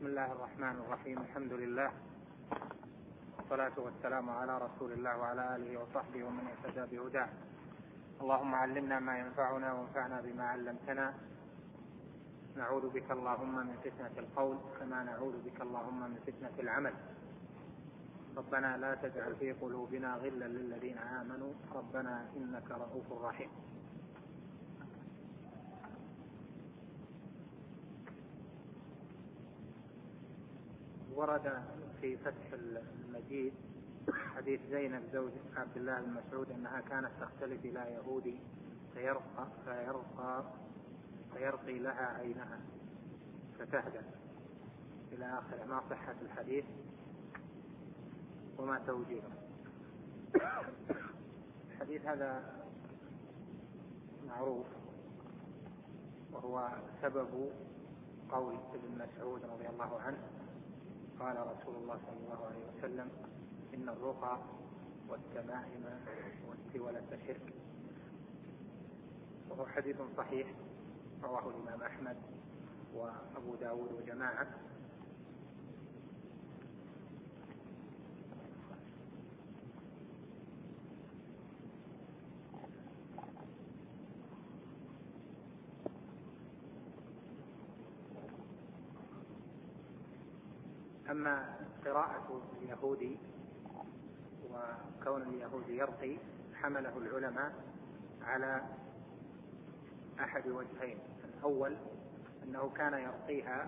بسم الله الرحمن الرحيم. الحمد لله والصلاة والسلام على رسول الله وعلى آله وصحبه ومن اهتدى بهداه. اللهم علمنا ما ينفعنا وانفعنا بما علمتنا. نعوذ بك اللهم من فتنة القول كما نعوذ بك اللهم من فتنة العمل. ربنا لا تجعل في قلوبنا غلا للذين آمنوا ربنا إنك رؤوف رحيم. ورد في فتح المجيد حديث زينب زوج عبد الله بن مسعود أنها كانت تختلف إلى يهودي فيرقي لها عينها فتهدى إلى آخر. ما صحة الحديث وما توجيهه؟ الحديث هذا معروف، وهو سبب قول ابن مسعود رضي الله عنه قال رسول الله صلى الله عليه وسلم: إن الرقى والتمائم والتولة شرك. وهو حديث صحيح رواه الإمام أحمد وأبو داود وجماعة. أما قراءة اليهودي وكون اليهودي يرقي حمله العلماء على أحد وجهين: الأول أنه كان يرقيها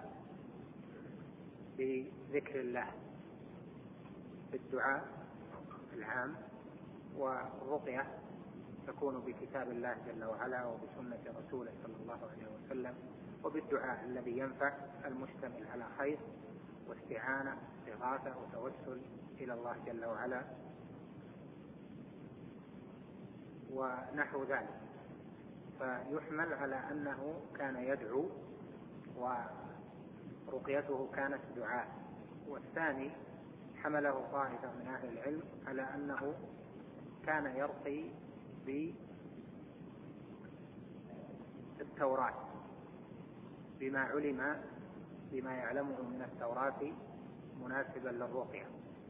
بذكر الله بالدعاء العام، والرقية تكون بكتاب الله جل وعلا وبسنة رسوله صلى الله عليه وسلم وبالدعاء الذي ينفع المشتمل على خير واستعانة استغاثة وتوسل إلى الله جل وعلا ونحو ذلك. فيحمل على أنه كان يدعو ورقيته كانت دعاء. والثاني حمله طائفة من أهل العلم على أنه كان يرقي بالتوراة بما يعلمه من التوراة مناسبا للرقية.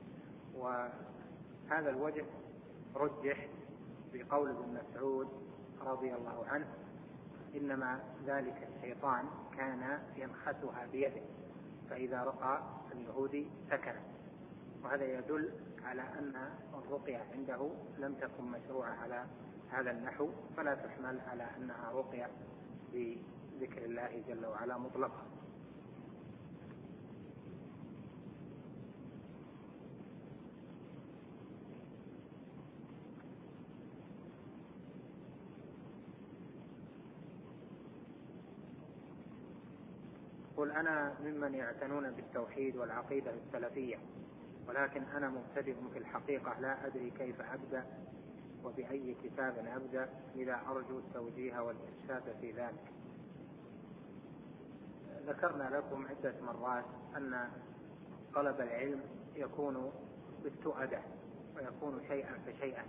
وهذا الوجه رجح بقول ابن مسعود رضي الله عنه: إنما ذلك الشيطان كان ينخسها بيده، فإذا رقى اليهودي سكنت. وهذا يدل على أن الرقية عنده لم تكن مشروعة على هذا النحو، فلا تحمل على أنها رقية بذكر الله جل وعلا مطلقا. قل: أنا ممن يعتنون بالتوحيد والعقيدة السلفية، ولكن أنا مبتدئ في الحقيقة، لا أدري كيف أبدأ وبأي كتاب أبدأ، إذا أرجو التوجيه والإرشاد في ذلك. ذكرنا لكم عدة مرات أن طلب العلم يكون بالتؤدة ويكون شيئا فشيئا،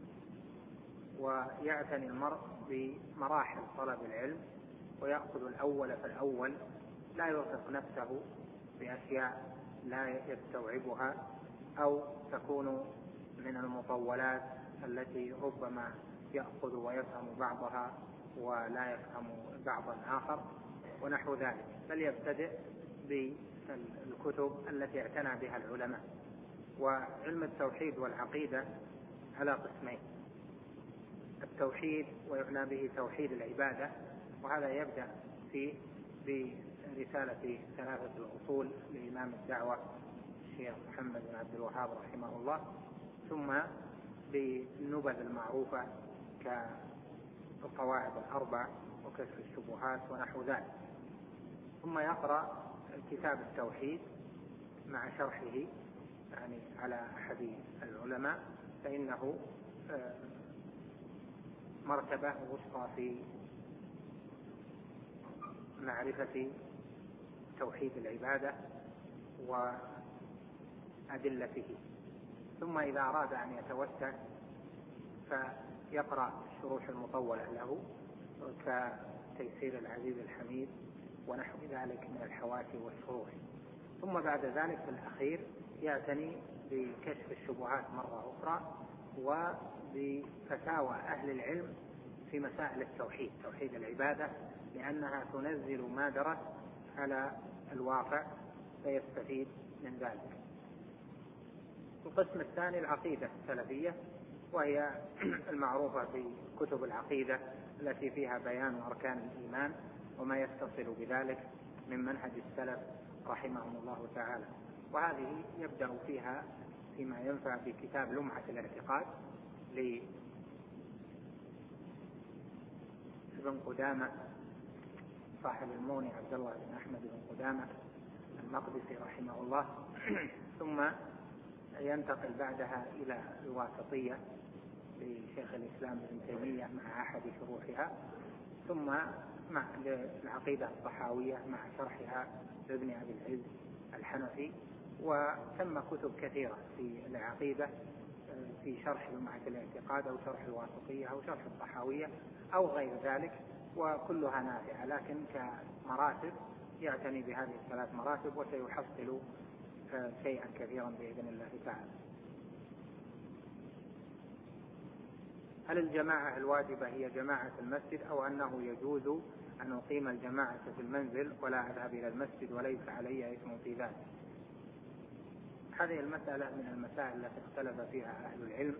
ويعتني المرء بمراحل طلب العلم ويأخذ الأول فالأول، لا يرهق نفسه بأشياء لا يستوعبها أو تكون من المطولات التي ربما يأخذ ويفهم بعضها ولا يفهم بعضا آخر ونحو ذلك، بل يبتدئ بالكتب التي اعتنى بها العلماء. وعلم التوحيد والعقيدة على قسمين: التوحيد ويعنى به توحيد العبادة، وهذا يبدأ فيه برسالة ثلاثة الأصول لإمام الدعوة الشيخ محمد بن عبد الوهاب رحمه الله، ثم بالنبذ المعروفة كالقواعد الأربع وكشف الشبهات ونحو ذلك، ثم يقرأ كتاب التوحيد مع شرحه يعني على أحد العلماء، فإنه مرتبة وسطى في معرفة توحيد العبادة وأدلته. ثم إذا أراد أن يتوسع فيقرأ الشروح المطولة له كتيسير العزيز الحميد ونحو ذلك من الحواشي والشروح. ثم بعد ذلك في الأخير يعتني بكشف الشبهات مرة أخرى وبفتاوى أهل العلم في مسائل التوحيد، توحيد العبادة، لأنها تنزل ما درس على الواقع فيستفيد من ذلك. القسم الثاني العقيدة السلفية، وهي المعروفة في كتب العقيدة التي فيها بيان أركان الإيمان وما يتصل بذلك من منهج السلف رحمهم الله تعالى. وهذه يبدأ فيها فيما ينفع بكتاب لمعة الاعتقاد لابن قدامة صاحب المغني عبد الله بن أحمد بن قدامة المقدسي رحمه الله، ثم ينتقل بعدها إلى الواسطية لشيخ الإسلام ابن تيمية مع أحد شروحها، ثم مع العقيدة الطحاوية مع شرحها لابن أبي العز الحنفي. وثم كتب كثيرة في العقيدة في شرح لمعة الاعتقاد أو شرح الواسطية أو شرح الطحاوية أو غير ذلك، وكلها نافعة، لكن كمراتب يعتني بهذه الثلاث مراتب وسيحصل شيئا كثيرا بإذن الله تعالى. هل الجماعة الواجبة هي جماعة المسجد أو أنه يجوز أن أقيم الجماعة في المنزل ولا أذهب إلى المسجد وليس علي إثم في ذلك؟ هذه المسألة من المسائل التي اختلف فيها أهل العلم،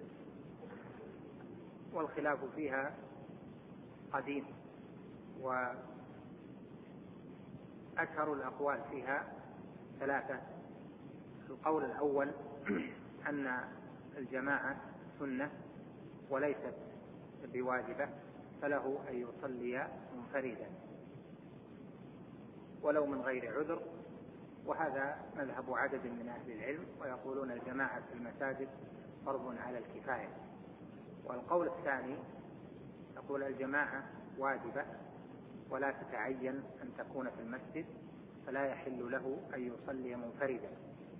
والخلاف فيها قديم، وأشهر الأقوال فيها ثلاثة. القول الأول أن الجماعة سنة وليست بواجبة، فله أن يصلي منفردا ولو من غير عذر، وهذا مذهب عدد من أهل العلم، ويقولون الجماعة في المساجد فرض على الكفاية. والقول الثاني يقول الجماعة واجبة ولا تتعين أن تكون في المسجد، فلا يحل له أن يصلي منفردا،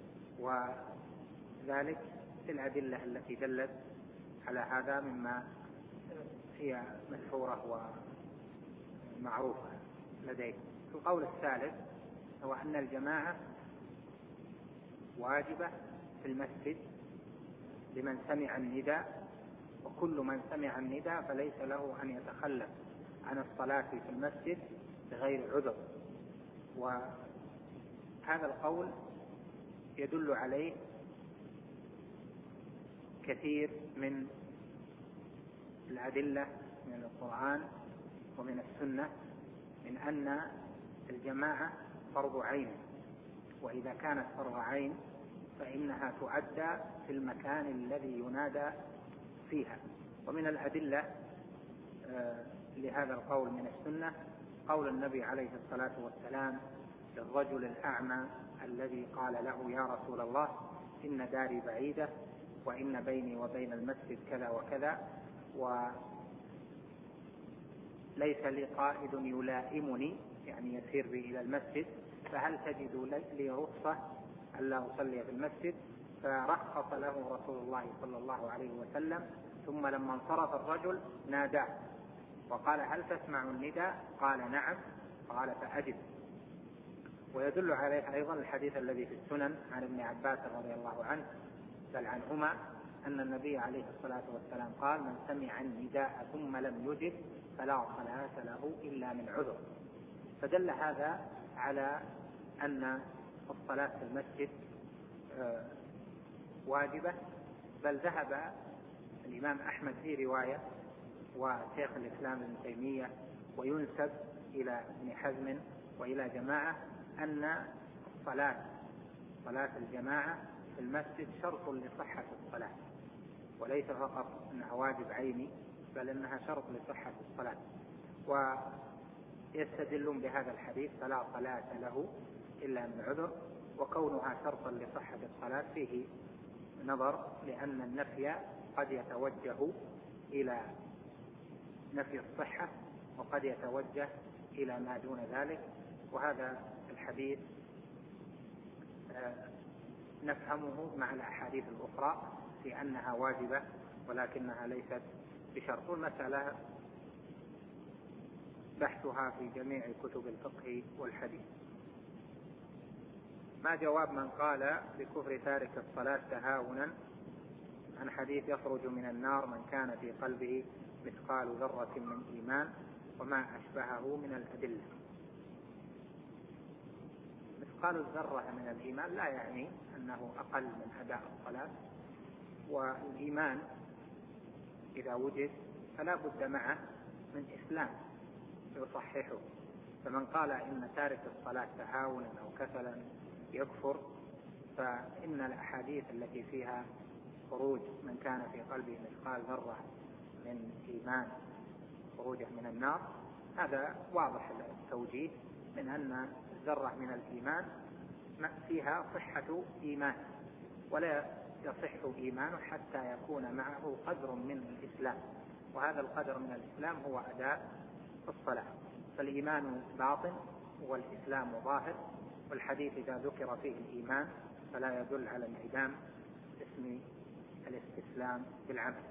وذلك الأدلة التي دلت على هذا مما هي مشهورة ومعروفة لديه. القول الثالث هو أن الجماعة واجبة في المسجد لمن سمع النداء، وكل من سمع النداء فليس له أن يتخلف عن الصلاة في المسجد بغير عذر. وهذا القول يدل عليه كثير من الأدلة من القرآن ومن السنة من أن الجماعة فرض عين، وإذا كانت فرض عين فإنها تؤدى في المكان الذي ينادى فيها. ومن الأدلة لهذا القول من السنة قول النبي عليه الصلاة والسلام للرجل الأعمى الذي قال له يا رسول الله إن داري بعيدة وإن بيني وبين المسجد كذا وكذا وليس لي قائد يلائمني، يعني يسير بي إلى المسجد، فهل تجد لي رخصة ألا أصلي في المسجد؟ فرخص له رسول الله صلى الله عليه وسلم، ثم لما انصرف الرجل ناداه وقال هل تسمع النداء؟ قال نعم، قال فأجب. ويدل عليه أيضا الحديث الذي في السنن عن ابن عباس رضي الله عنه بل عنهما أن النبي عليه الصلاة والسلام قال من سمع النداء ثم لم يجب فلا صلاة له إلا من عذر. فدل هذا على أن الصلاة في المسجد واجبة، بل ذهب الإمام أحمد في رواية وشيخ الإسلام ابن تيمية وينسب إلى ابن حزم وإلى جماعة أن صلاة الجماعة في المسجد شرط لصحة الصلاة، وليس فقط أنها واجب عيني بل أنها شرط لصحة الصلاة. ويستدلون بهذا الحديث فلا صلاة له إلا من عذر، وكونها شرطا لصحة الصلاة فيه نظر، لأن النفي قد يتوجه إلى نفي الصحة وقد يتوجه إلى ما دون ذلك. وهذا الحديث نفهمه مع الأحاديث الأخرى في أنها واجبة ولكنها ليست بشرط. والمسألة بحثها في جميع كتب الفقه والحديث. ما جواب من قال بكفر تارك الصلاة تهاونا عن حديث يخرج من النار من كان في قلبه مثقال ذرة من إيمان وما أشبهه من الأدلة؟ مثقال الذرة من الإيمان لا يعني أنه أقل من أداء الصلاة، والإيمان إذا وجد فلا بد معه من إسلام يصححه. فمن قال إن تارك الصلاة تهاونا أو كسلا يكفر، فإن الأحاديث التي فيها خروج من كان في قلبه مثقال ذرة من إيمان خروجه من النار هذا واضح التوجيه من أن الذرة من الإيمان فيها صحة إيمان، ولا يصح إيمانه حتى يكون معه قدر من الإسلام، وهذا القدر من الإسلام هو أداء الصلاة. فالإيمان باطن والإسلام ظاهر، والحديث إذا ذكر فيه الإيمان فلا يدل على انعدام اسم الاستسلام بالعمل.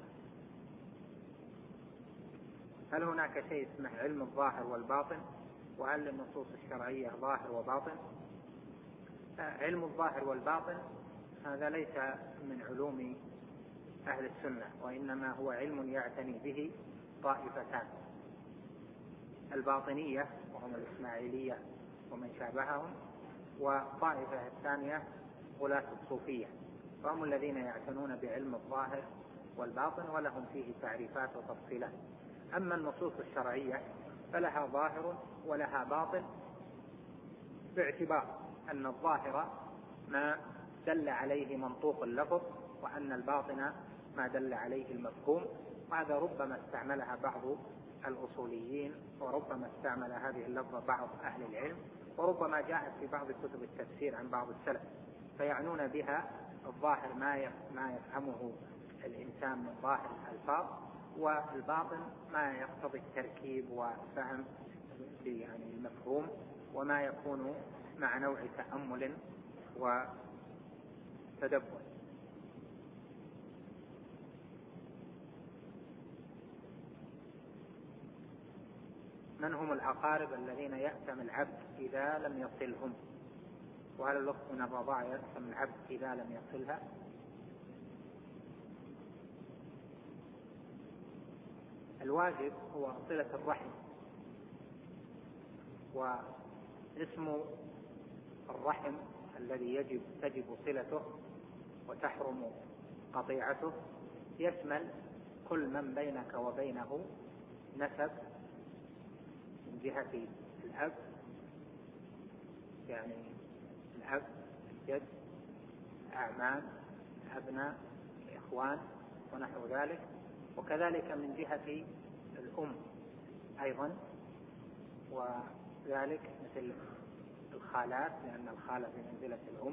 هل هناك شيء اسمه علم الظاهر والباطن؟ وهل النصوص الشرعية ظاهر وباطن؟ علم الظاهر والباطن هذا ليس من علوم أهل السنة، وإنما هو علم يعتني به طائفتان: الباطنية وهم الإسماعيلية ومن شابههم، وطائفة الثانية غلاة الصوفية، فهم الذين يعتنون بعلم الظاهر والباطن ولهم فيه تعريفات وتفصيلات. أما النصوص الشرعية فلها ظاهر ولها باطن، باعتبار أن الظاهر ما دل عليه منطوق اللفظ، وأن الباطن ما دل عليه المفهوم. وهذا ربما استعملها بعض الأصوليين، وربما استعمل هذه اللفظة بعض أهل العلم، وربما جاءت في بعض كتب التفسير عن بعض السلف، فيعنون بها الظاهر ما يفهمه الإنسان من ظاهر الألفاظ، والباطن ما يقتضي التركيب وفهم يعني المفهوم، وما يكون مع نوع تأمل وتدبر. من هم الأقارب الذين يأثم العبد إذا لم يصلهم؟ وهل الأخت من الرضاعة يأثم العبد إذا لم يصلها؟ الواجب هو صلة الرحم، واسم الرحم الذي تجب صلته وتحرم قطيعته يشمل كل من بينك وبينه نسب من جهة الأب، يعني الأب، الجد، أعمام، أبناء، إخوان ونحو ذلك، وكذلك من جهة الأم أيضا، وذلك مثل الخالات لأن الخالة بمنزلة الأم،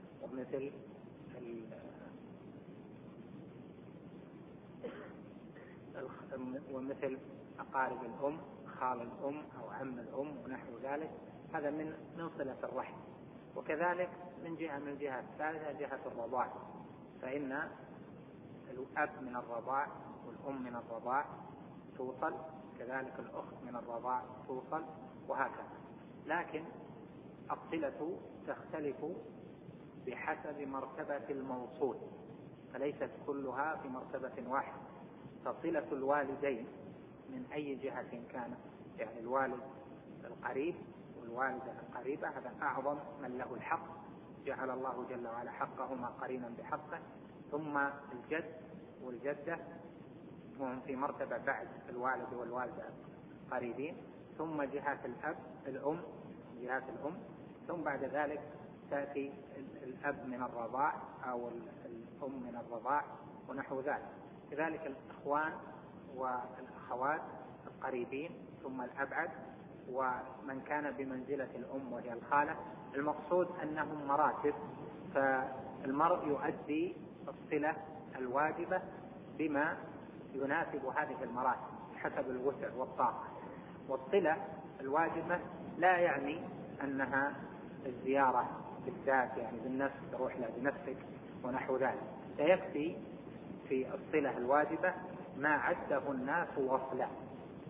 ومثل أقارب الأم، خال الأم أو عم الأم ونحو ذلك، هذا من صلة الرحم. وكذلك من الجهة الثالثة جهة الرضاع، فإن الأب من الرضاع والأم من الرضاع توصل، كذلك الأخت من الرضاع توصل، وهكذا. لكن الصلة تختلف بحسب مرتبة الموصول، فليست كلها في مرتبة واحدة. فصلة الوالدين من أي جهة كان، يعني الوالد القريب والوالدة القريبة، هذا أعظم من له الحق، جعل الله جل وعلا حقهما قرينا بحقه، ثم الجد والجدة وهم في مرتبة بعد الوالد والوالدة قريبين، ثم جهة الأب الأم، جهة الأم، ثم بعد ذلك تأتي الأب من الرضاع أو الأم من الرضاع ونحو ذلك. كذلك الإخوان والأخوات القريبين، ثم الأبعد، ومن كان بمنزلة الأم وهي الخالة. المقصود أنهم مراتب، فالمرء يؤدي الصلة الواجبة بما يناسب هذه المراتب حسب الوسع والطاقة. والصلة الواجبة لا يعني أنها الزيارة بالذات، يعني بالنفس، تروح لها بنفسك ونحو ذلك. سيكفي في الصلة الواجبة ما عده الناس وصلا،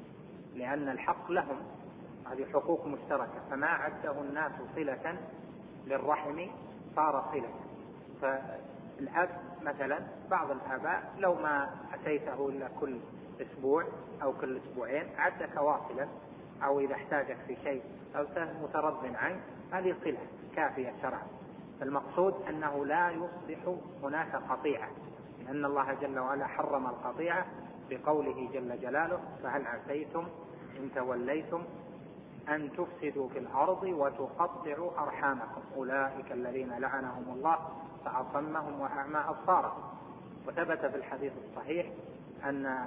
لأن الحق لهم، هذه حقوق مشتركة، فما عده الناس صلة للرحم صار صلة. فالأب مثلا بعض الآباء لو ما أتيته إلا كل أسبوع أو كل أسبوعين عدك واصلا، أو إذا احتاجك في شيء أو مترض عنك، هذه صلة كافية شرعا. فالمقصود أنه لا يصبح هناك قطيعة، لأن الله جل وعلا حرم القطيعة بقوله جل جلاله: فهل عسيتم إن توليتم أن تفسدوا في الأرض وتقطعوا أرحامكم أولئك الذين لعنهم الله فأصمهم وأعمى أبصارهم. وثبت في الحديث الصحيح أن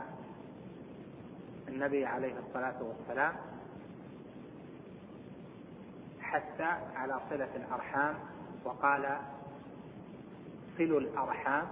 النبي عليه الصلاة والسلام حث على صلة الأرحام وقال: صلوا الأرحام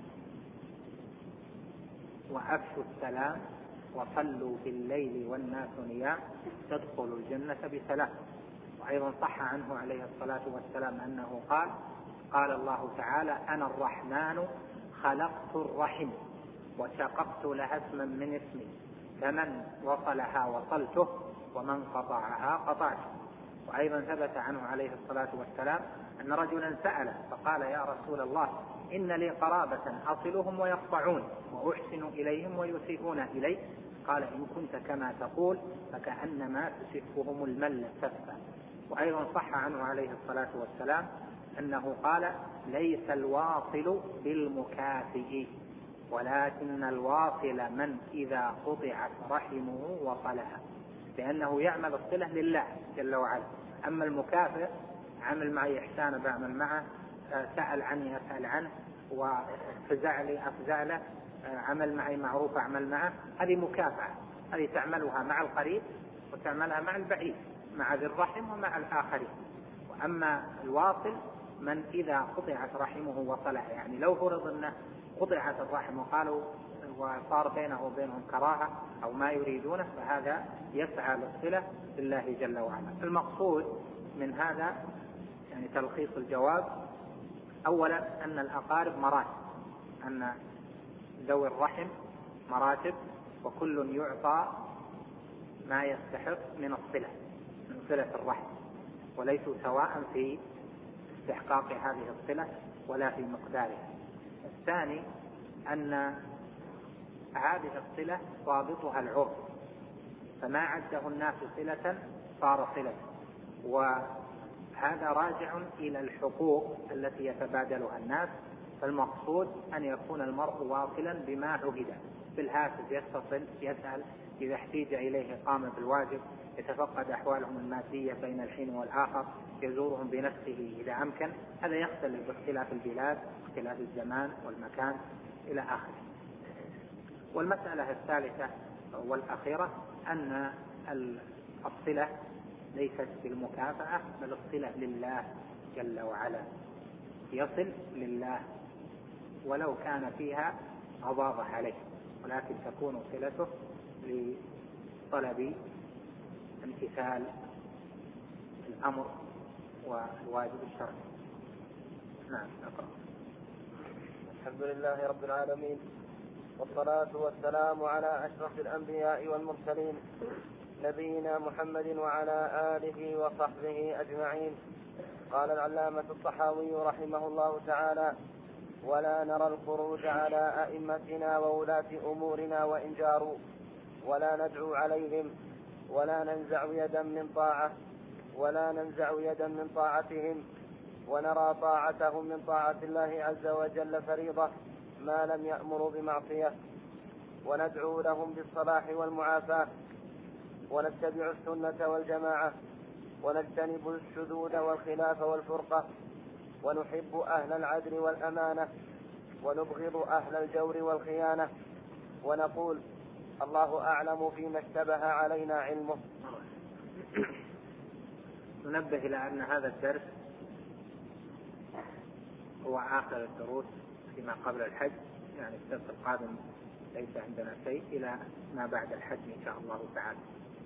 وأفشوا السلام وصلوا بالليل والناس نيام تدخلوا الجنة بسلام. وأيضا صح عنه عليه الصلاة والسلام أنه قال الله تعالى: أنا الرحمن خلقت الرحم وشققت لها اسما من اسمي، فمن وصلها وصلته ومن قطعها قطعته. وأيضا ثبت عنه عليه الصلاة والسلام أن رجلا سأله فقال: يا رسول الله، إن لي قرابة أصلهم ويقطعون وأحسن إليهم ويسيئون إلي. قال: إن كنت كما تقول فكأنما تسفهم المل سفا. وأيضا صح عنه عليه الصلاة والسلام أنه قال: ليس الواصل بالمكافئ ولكن الواصل من إذا قطعت رحمه وصلها، لأنه يعمل الصلة لله جل وعلا. أما المكافئ عمل معي إحسانا بعمل معه، سأل عني أسأل عنه، وفزع لي أفزع له، عمل معي معروف أعمل معه، هذه مكافأة، هذه تعملها مع القريب وتعملها مع البعيد، مع ذي الرحم ومع الآخرين. وأما الواصل من إذا قطعت رحمه وصلها، يعني لو فرض أنه قطعت الرحم وقالوا وصار بينه وبينهم كراهة أو ما يريدونه، فهذا يسعى للصلة لله جل وعلا. المقصود من هذا يعني تلخيص الجواب: أولا أن الأقارب مراتب، أن ذوي الرحم مراتب، وكل يعطى ما يستحق من الصلة، من صلة الرحم، وليسوا سواء في استحقاق هذه الصلة ولا في مقدارها. الثاني أن هذه الصلة ضابطها العرف، فما عده الناس صلة صار صلة، وهذا راجع إلى الحقوق التي يتبادلها الناس. فالمقصود أن يكون المرء واصلا بما عهد، بالهاتف يتصل يسأل، إذا احتيج إليه قام بالواجب، يتفقد أحوالهم المادية بين الحين والآخر، يزورهم بنفسه إذا أمكن. هذا يختلف باختلاف البلاد، اختلاف الزمان والمكان إلى آخره. والمسألة الثالثة والأخيرة أن الصلة ليست بالمكافأة، بل الصلة لله جل وعلا، يصل لله ولو كان فيها غضاضة عليه، ولكن تكون صلته لطلب امتثال الأمر والواجب الشرعي. نعم. الحمد لله رب العالمين، والصلاة والسلام على أشرف الأنبياء والمرسلين، نبينا محمد وعلى آله وصحبه أجمعين. قال العلامة الطحاوي رحمه الله تعالى: ولا نرى الخروج على أئمتنا وولاة أمورنا وإن جاروا، ولا ندعو عليهم، ولا ننزع يدا من طاعتهم، ونرى طاعتهم من طاعة الله عز وجل فريضة ما لم يأمروا بمعصية، وندعو لهم بالصلاح والمعافاة، ونتبع السنة والجماعة، ونجتنب الشذوذ والخلاف والفرقة، ونحب أهل العدل والأمانة، ونبغض أهل الجور والخيانة، ونقول: الله أعلم فيما اشتبه علينا علمه. ننبه إلى أن هذا الدرس هو آخر الدروس فيما قبل الحج، يعني الدرس القادم ليس عندنا شيء إلى ما بعد الحج إن شاء الله تعالى.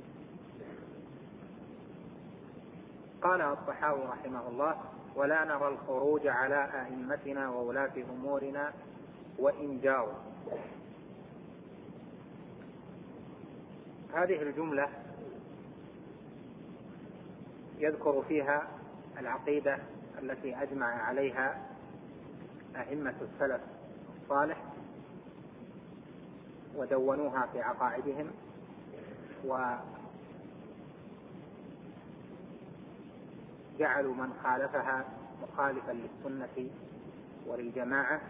قال الطحاوي رحمه الله: ولا نرى الخروج على أئمتنا وولاة أمورنا وإن جاروا. هذه الجملة يذكر فيها العقيدة التي أجمع عليها أئمة السلف الصالح ودونوها في عقائدهم، وجعلوا من خالفها مخالفا للسنة وللجماعة،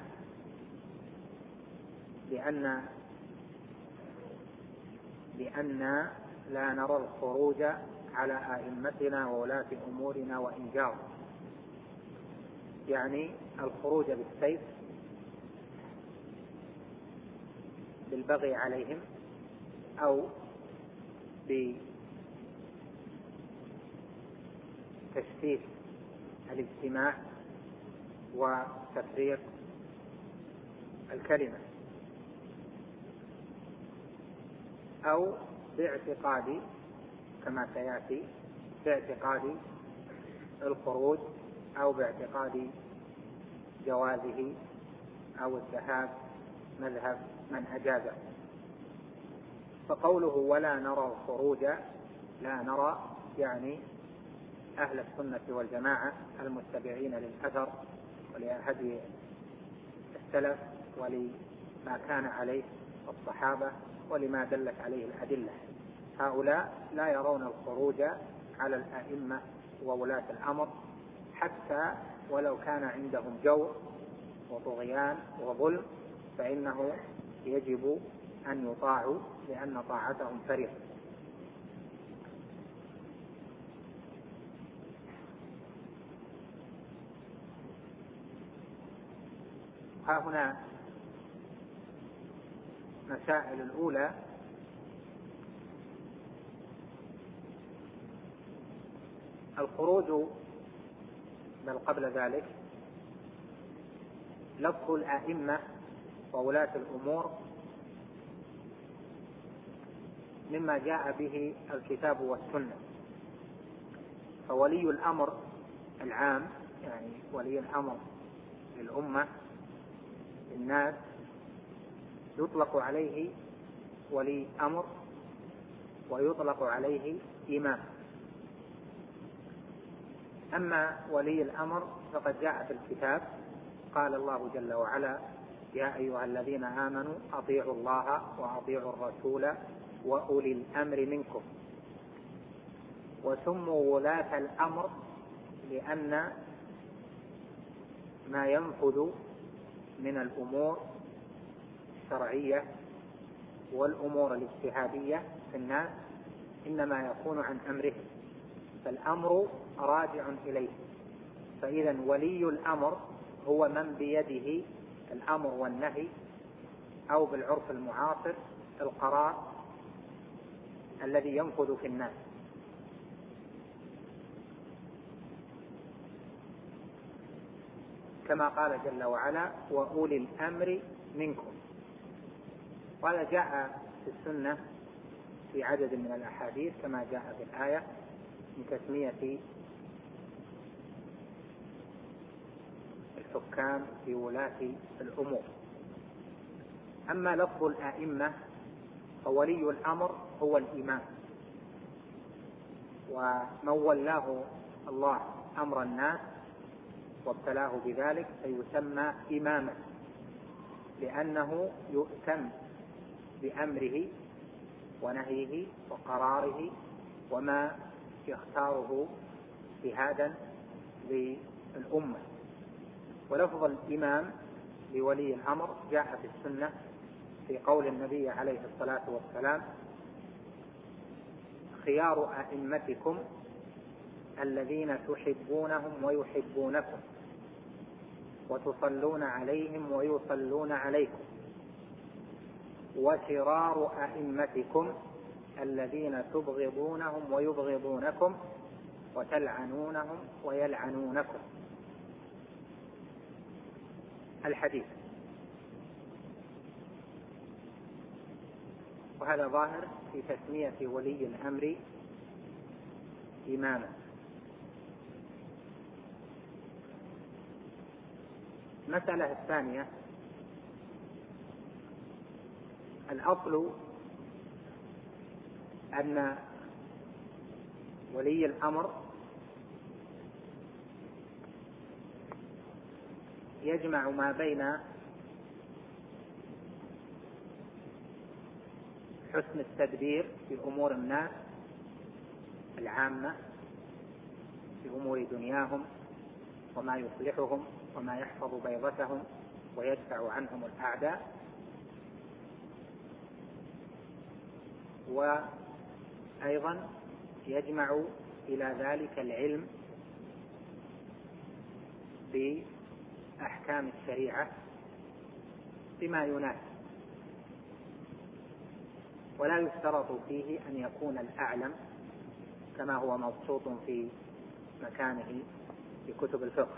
لأن لا نرى الخروج على أئمتنا وولاة أمورنا وإن جاروا، يعني الخروج بالسيف بالبغي عليهم أو بتشتيت الاجتماع وتفريق الكلمة، أو باعتقاد كما سيأتي باعتقاد الخروج أو باعتقاد جوازه أو الذهاب مذهب من أجازه. فقوله ولا نرى الخروج، لا نرى يعني أهل السنة والجماعة المتبعين للأثر ولهدي السلف ولما كان عليه الصحابة ولما دلت عليه الأدلة، هؤلاء لا يرون الخروج على الأئمة وولاة الأمر حتى ولو كان عندهم جور وطغيان وظلم، فإنه يجب أن يطاعوا لأن طاعتهم فريضة. ها هنا مسائل الأولى: الخروج، بل قبل ذلك لفظ الأئمة وولاة الأمور مما جاء به الكتاب والسنة، فولي الأمر العام يعني ولي الأمر للأمة الناس يطلق عليه ولي أمر ويطلق عليه إمام. أما ولي الأمر فقد جاء في الكتاب قال الله جل وعلا: يا أيها الذين آمنوا أطيعوا الله وأطيعوا الرسول وأولي الأمر منكم. وسموا ولاة الأمر لأن ما ينفذ من الأمور الشرعية والأمور الاجتهادية في الناس إنما يكون عن أمرهم، فالأمر راجع إليه. فإذا ولي الأمر هو من بيده الأمر والنهي، أو بالعرف المعاصر القرار الذي ينفذ في الناس. كما قال جل وعلا: وأولي الأمر منكم. وهذا جاء في السنة في عدد من الأحاديث كما جاء في الآية من تسمية الحكام في ولاة الأمور. أما لفظ الأئمة فولي الأمر هو الإمام، ومن ولاه الله أمر الناس وابتلاه بذلك فيسمى إماما، لأنه يؤتم بأمره ونهيه وقراره وما يختاره اجتهادا للأمة. ولفظ الإمام لولي الأمر جاء في السنة في قول النبي عليه الصلاة والسلام: خيار أئمتكم الذين تحبونهم ويحبونكم وتصلون عليهم ويصلون عليكم، وشرار أئمتكم الذين تبغضونهم ويبغضونكم وتلعنونهم ويلعنونكم. الحديث. وهذا ظاهر في تسمية ولي الأمر إماما. المسألة الثانية: الأصل أن ولي الأمر يجمع ما بين حسن التدبير في أمور الناس العامة، في أمور دنياهم وما يصلحهم وما يحفظ بيضتهم ويدفع عنهم الأعداء، وأيضا يجمع إلى ذلك العلم بأحكام الشريعة بما يناسب. ولا يشترط فيه أن يكون الأعلم كما هو مبسوط في مكانه في كتب الفقه.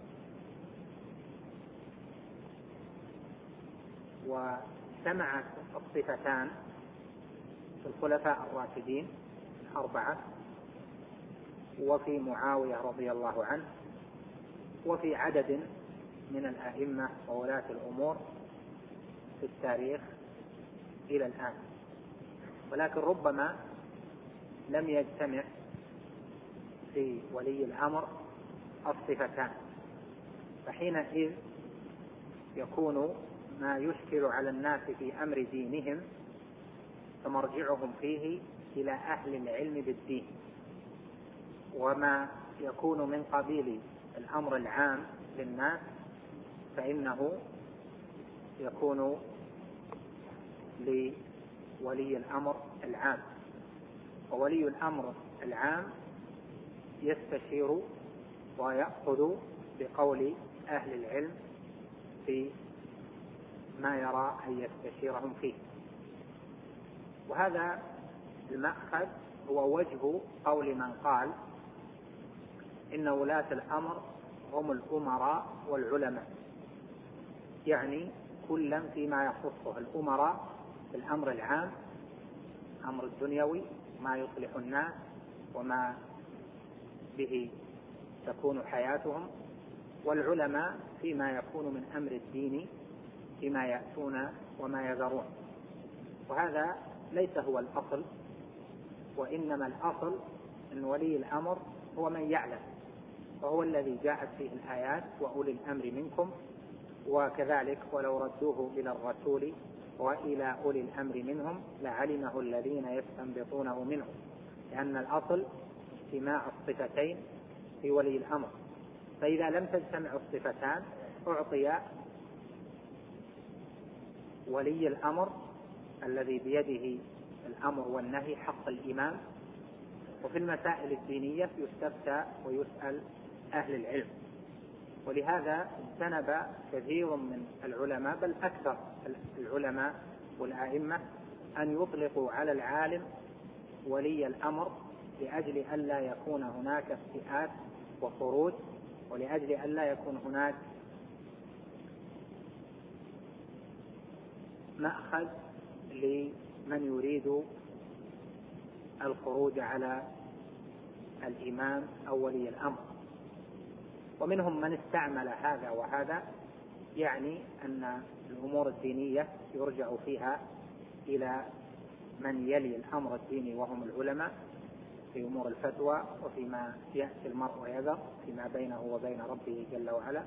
واجتمعت الصفتان في الخلفاء الراشدين الأربعة، وفي معاوية رضي الله عنه، وفي عدد من الأئمة وولاة الأمور في التاريخ إلى الآن، ولكن ربما لم يجتمع في ولي الأمر الصفتان، فحينئذ يكون ما يشكل على الناس في أمر دينهم فمرجعهم فيه إلى أهل العلم بالدين، وما يكون من قبيل الأمر العام للناس فإنه يكون لولي الأمر العام. وولي الأمر العام يستشير ويأخذ بقول أهل العلم في ما يرى أن يستشيرهم فيه. وهذا المأخذ هو وجه قول من قال إن ولاة الأمر هم الأمراء والعلماء، يعني كلا فيما يخصه. الأمراء في الأمر العام، أمر الدنيوي ما يصلح الناس وما به تكون حياتهم، والعلماء فيما يكون من أمر الدين فيما يأتون وما يذرون. وهذا ليس هو الأصل، وإنما الأصل أن ولي الأمر هو من يعلم، وهو الذي جاءت فيه الآيات وأولي الأمر منكم، وكذلك ولو ردوه إلى الرسول وإلى أولي الأمر منهم لعلمه الذين يستنبطونه منهم، لأن الأصل اجتماع الصفتين في ولي الأمر. فإذا لم تجتمع الصفتان أعطي ولي الأمر الذي بيده الأمر والنهي حق الإمام، وفي المسائل الدينية يستفتى ويسأل أهل العلم. ولهذا اجتنب كثير من العلماء بل أكثر العلماء والأئمة أن يطلقوا على العالم ولي الأمر لأجل ألا يكون هناك افتئات وخروج، ولأجل ألا يكون هناك مأخذ لمن يريد الخروج على الإمام أو ولي الأمر. ومنهم من استعمل هذا وهذا، يعني أن الأمور الدينية يرجع فيها إلى من يلي الأمر الديني وهم العلماء في أمور الفتوى وفيما يأتي المرء ويذر فيما بينه وبين ربه جل وعلا.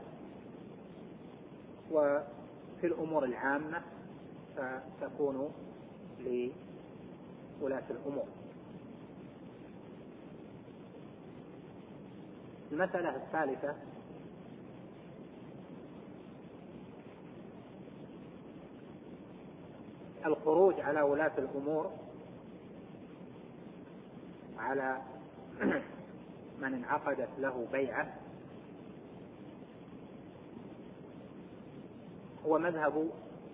وفي الأمور العامة فتكون لولاة الأمور. المسألة الثالثة الخروج على ولاة الأمور، على من انعقدت له بيعة، هو مذهب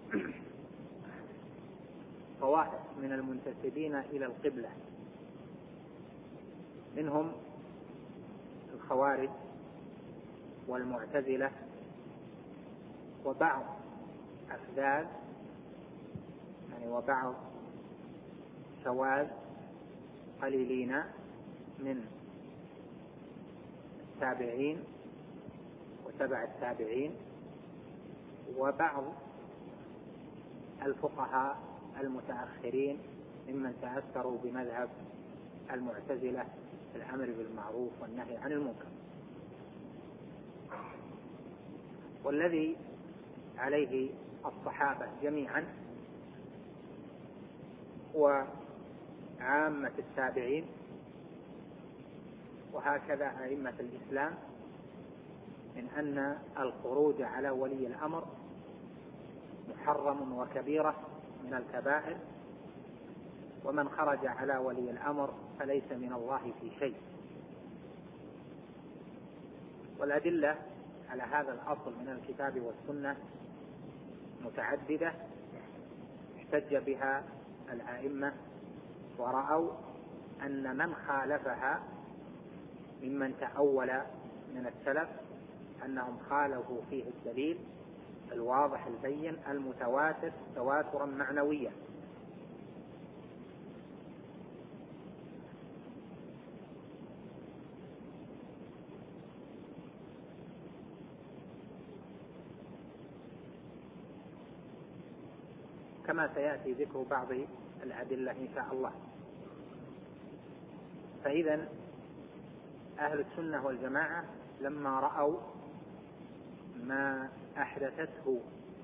طوائف من المنتسبين إلى القبلة، منهم الخوارج والمعتزلة وبعض أفذاذ يعني وبعض شواذ قليلين من التابعين وتبع التابعين، وبعض الفقهاء المتأخرين ممن تأثروا بمذهب المعتزلة في الأمر بالمعروف والنهي عن المنكر. والذي عليه الصحابة جميعا وعامة التابعين وهكذا أئمة الإسلام من أن الخروج على ولي الأمر محرم وكبيرة من الكبائر، ومن خرج على ولي الأمر فليس من الله في شيء. والأدلة على هذا الأصل من الكتاب والسنة متعددة احتج بها الأئمة، ورأوا أن من خالفها ممن تأول من السلف أنهم خالفوا فيه الدليل الواضح البين المتواتر تواترا معنويا. كما سيأتي ذكر بعض الأدلة إن شاء الله. فإذا أهل السنة والجماعة لما رأوا ما أحدثته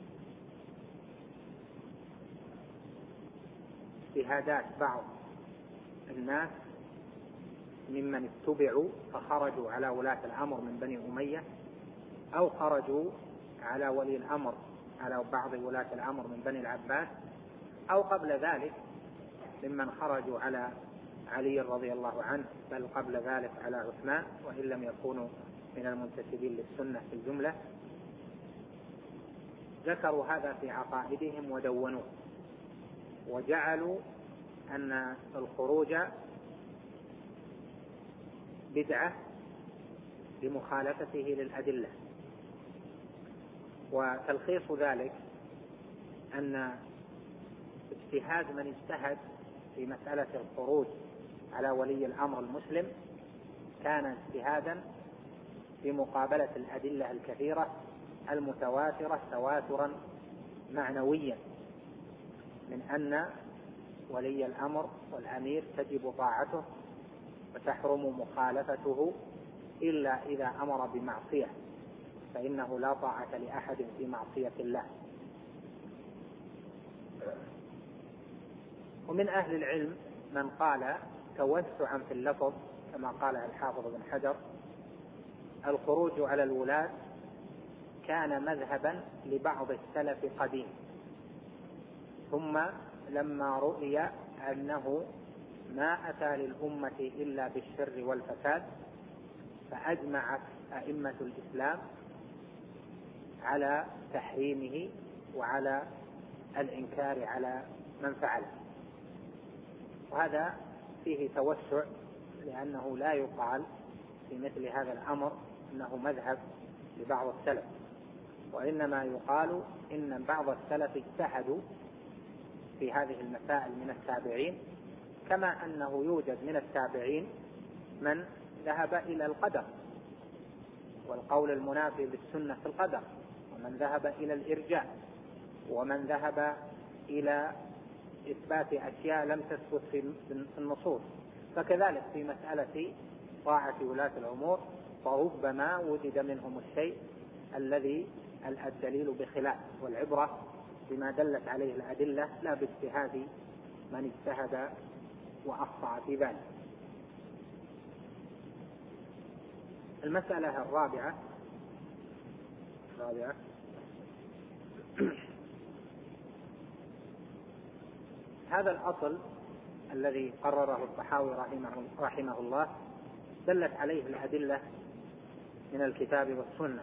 اجتهادات بعض الناس ممن اتبعوا فخرجوا على ولاة الأمر من بني أمية، أو خرجوا على ولي الأمر على بعض ولاة الأمر من بني العباس، أو قبل ذلك ممن خرجوا على علي رضي الله عنه، بل قبل ذلك على عثمان وإن لم يكونوا من المنتسبين للسنة في الجملة، ذكروا هذا في عقائدهم ودونوه، وجعلوا أن الخروج بدعة لمخالفته للأدلة. وتلخيص ذلك أن اجتهاد من اجتهد في مسألة الخروج على ولي الأمر المسلم كان اجتهادا في مقابلة الأدلة الكثيرة المتواترة تواترا معنويا من أن ولي الأمر والأمير تجب طاعته وتحرم مخالفته إلا إذا أمر بمعصية، فإنه لا طاعة لأحد في معصية الله. ومن أهل العلم من قال توسعا في اللفظ كما قال الحافظ بن حجر: الخروج على الولاة كان مذهبا لبعض السلف قديم، ثم لما رؤي أنه ما أتى للأمة إلا بالشر والفساد فأجمع أئمة الإسلام على تحريمه وعلى الإنكار على من فعله. وهذا فيه توسع، لأنه لا يقال في مثل هذا الأمر أنه مذهب لبعض السلف، وإنما يقال إن بعض السلف اجتهدوا في هذه المسائل من التابعين، كما أنه يوجد من التابعين من ذهب إلى القدر والقول المنافي للسنة في القدر، ومن ذهب إلى الإرجاء، ومن ذهب إلى إثبات أشياء لم تثبت في النصوص. فكذلك في مسألة طاعة ولاة الأمور فربما وجد منهم الشيء الذي الدليل بخلاف، والعبرة بما دلت عليه الأدلة لا باجتهاد من اجتهد وأخطأ في ذلك. المسألة الرابعة هذا الأصل الذي قرره الطحاوي رحمه الله دلت عليه الأدلة من الكتاب والسنة.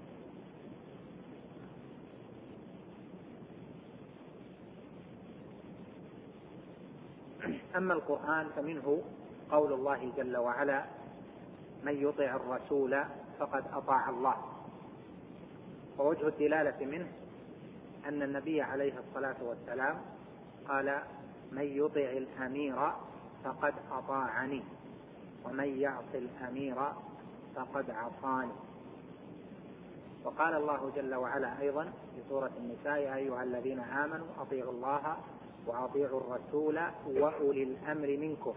أما القرآن فمنه قول الله جل وعلا: من يطع الرسول فقد أطاع الله. ووجه الدلالة منه أن النبي عليه الصلاة والسلام قال: من يطع الأمير فقد أطاعني، ومن يعص الأمير فقد عصاني. وقال الله جل وعلا أيضا في سورة النساء: يا أيها الذين آمنوا أطيعوا الله وأطيعوا الرسول وأولي الأمر منكم.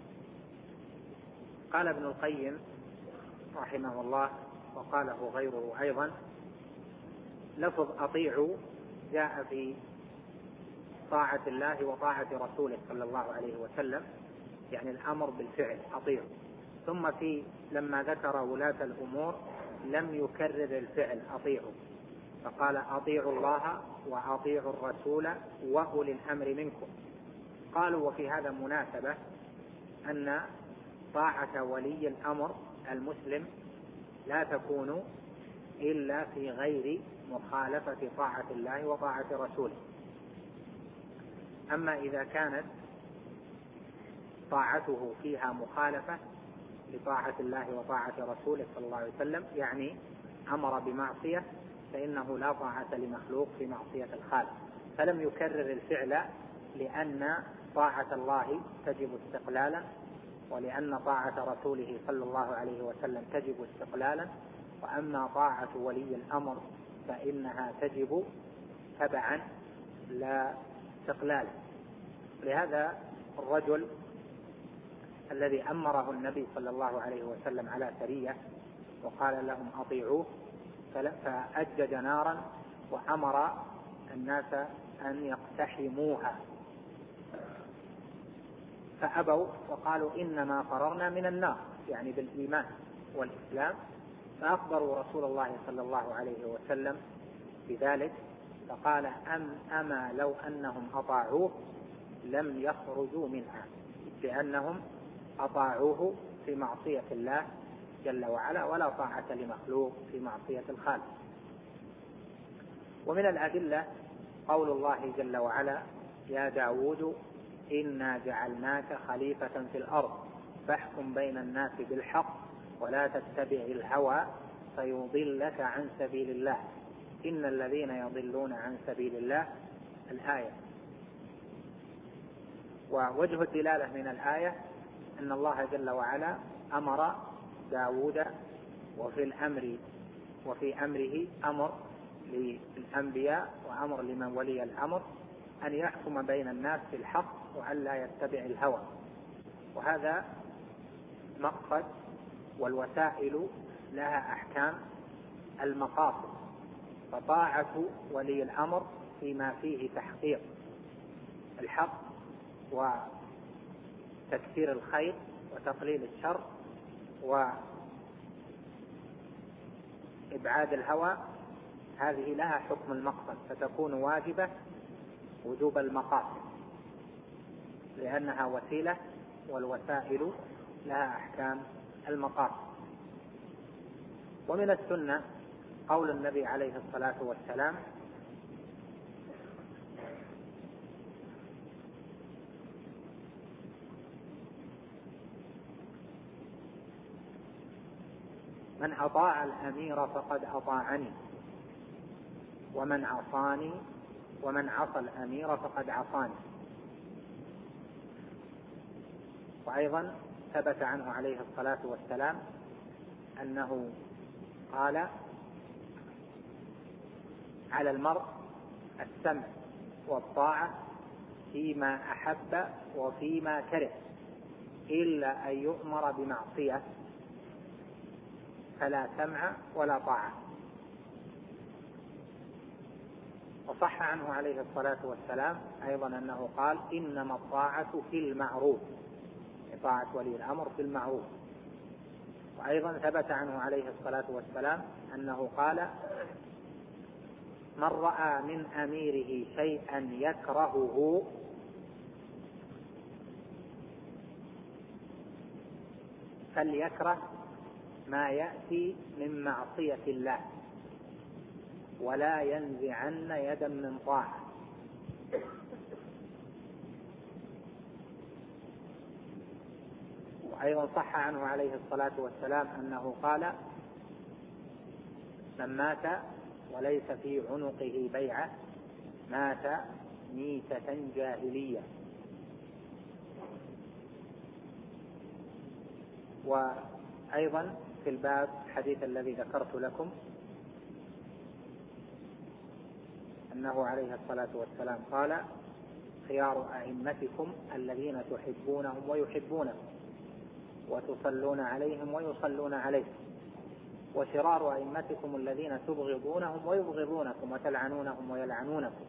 قال ابن القيم رحمه الله وقاله غيره أيضا: لفظ أطيعوا جاء في طاعة الله وطاعة رسوله صلى الله عليه وسلم، يعني الأمر بالفعل أطيعوا. ثم لما ذكر ولاة الأمور لم يكرر الفعل أطيعوا، فقال أطيعوا الله وأطيعوا الرسول وأولي الأمر منكم. قالوا وفي هذا مناسبة أن طاعة ولي الأمر المسلم لا تكون إلا في غير مخالفة طاعة الله وطاعة رسوله. أما إذا كانت طاعته فيها مخالفة لطاعة الله وطاعة رسوله صلى الله عليه وسلم، يعني أمر بمعصية، فإنه لا طاعة لمخلوق في معصية الخالق. فلم يكرر الفعل لأن طاعة الله تجب استقلالا، ولأن طاعة رسوله صلى الله عليه وسلم تجب استقلالا، وأما طاعة ولي الأمر فإنها تجب تبعا لا استقلالا. لهذا الرجل الذي أمره النبي صلى الله عليه وسلم على سرية وقال لهم أطيعوه، فأجج نارا وأمر الناس أن يقتحموها، فأبوا وقالوا إنما فررنا من النار، يعني بالإيمان والإسلام. فأخبروا رسول الله صلى الله عليه وسلم بذلك، فقال أما لو أنهم أطاعوه لم يخرجوا منها، لأنهم أطاعوه في معصية الله جل وعلا، ولا طاعة لمخلوق في معصية الخالق. ومن الأدلة قول الله جل وعلا يا داود إنا جعلناك خليفة في الأرض فاحكم بين الناس بالحق ولا تتبع الهوى فيضلك عن سبيل الله إن الذين يضلون عن سبيل الله. الآية. ووجه الدلالة من الآية أن الله جل وعلا أمر داود وفي أمره أمر للأنبياء وأمر لمن ولي الأمر أن يحكم بين الناس بالحق وأن لا يتبع الهوى. وهذا مقصد، والوسائل لها أحكام المقاصد. فطاعة ولي الأمر فيما فيه تحقيق الحق وتكثير الخير وتقليل الشر وإبعاد الهوى، هذه لها حكم المقصد، فتكون واجبة وجوب المقاصد لأنها وسيلة، والوسائل لها أحكام المقاصد. ومن السنة قول النبي عليه الصلاة والسلام من أطاع الأمير فقد أطاعني ومن عصى الأمير فقد عصاني. وأيضا ثبت عنه عليه الصلاة والسلام أنه قال على المرء السمع والطاعة فيما أحب وفيما كره إلا أن يؤمر بمعصية فلا سمع ولا طاعة. وصح عنه عليه الصلاة والسلام أيضا أنه قال إنما الطاعة في المعروف، طاعة ولي الأمر في المعروف. وأيضا ثبت عنه عليه الصلاة والسلام أنه قال من رأى من أميره شيئا يكرهه فليكره ما يأتي من معصية الله ولا ينزعن يدا من طاعة. وأيضا صح عنه عليه الصلاة والسلام أنه قال من مات وليس في عنقه بيعة مات ميتة جاهلية. وأيضا في الباب الحديث الذي ذكرت لكم أنه عليه الصلاة والسلام قال خيار أئمتكم الذين تحبونهم ويحبونكم وتصلون عليهم ويصلون عليكم وشرار أئمتكم الذين تبغضونهم ويبغضونكم وتلعنونهم ويلعنونكم.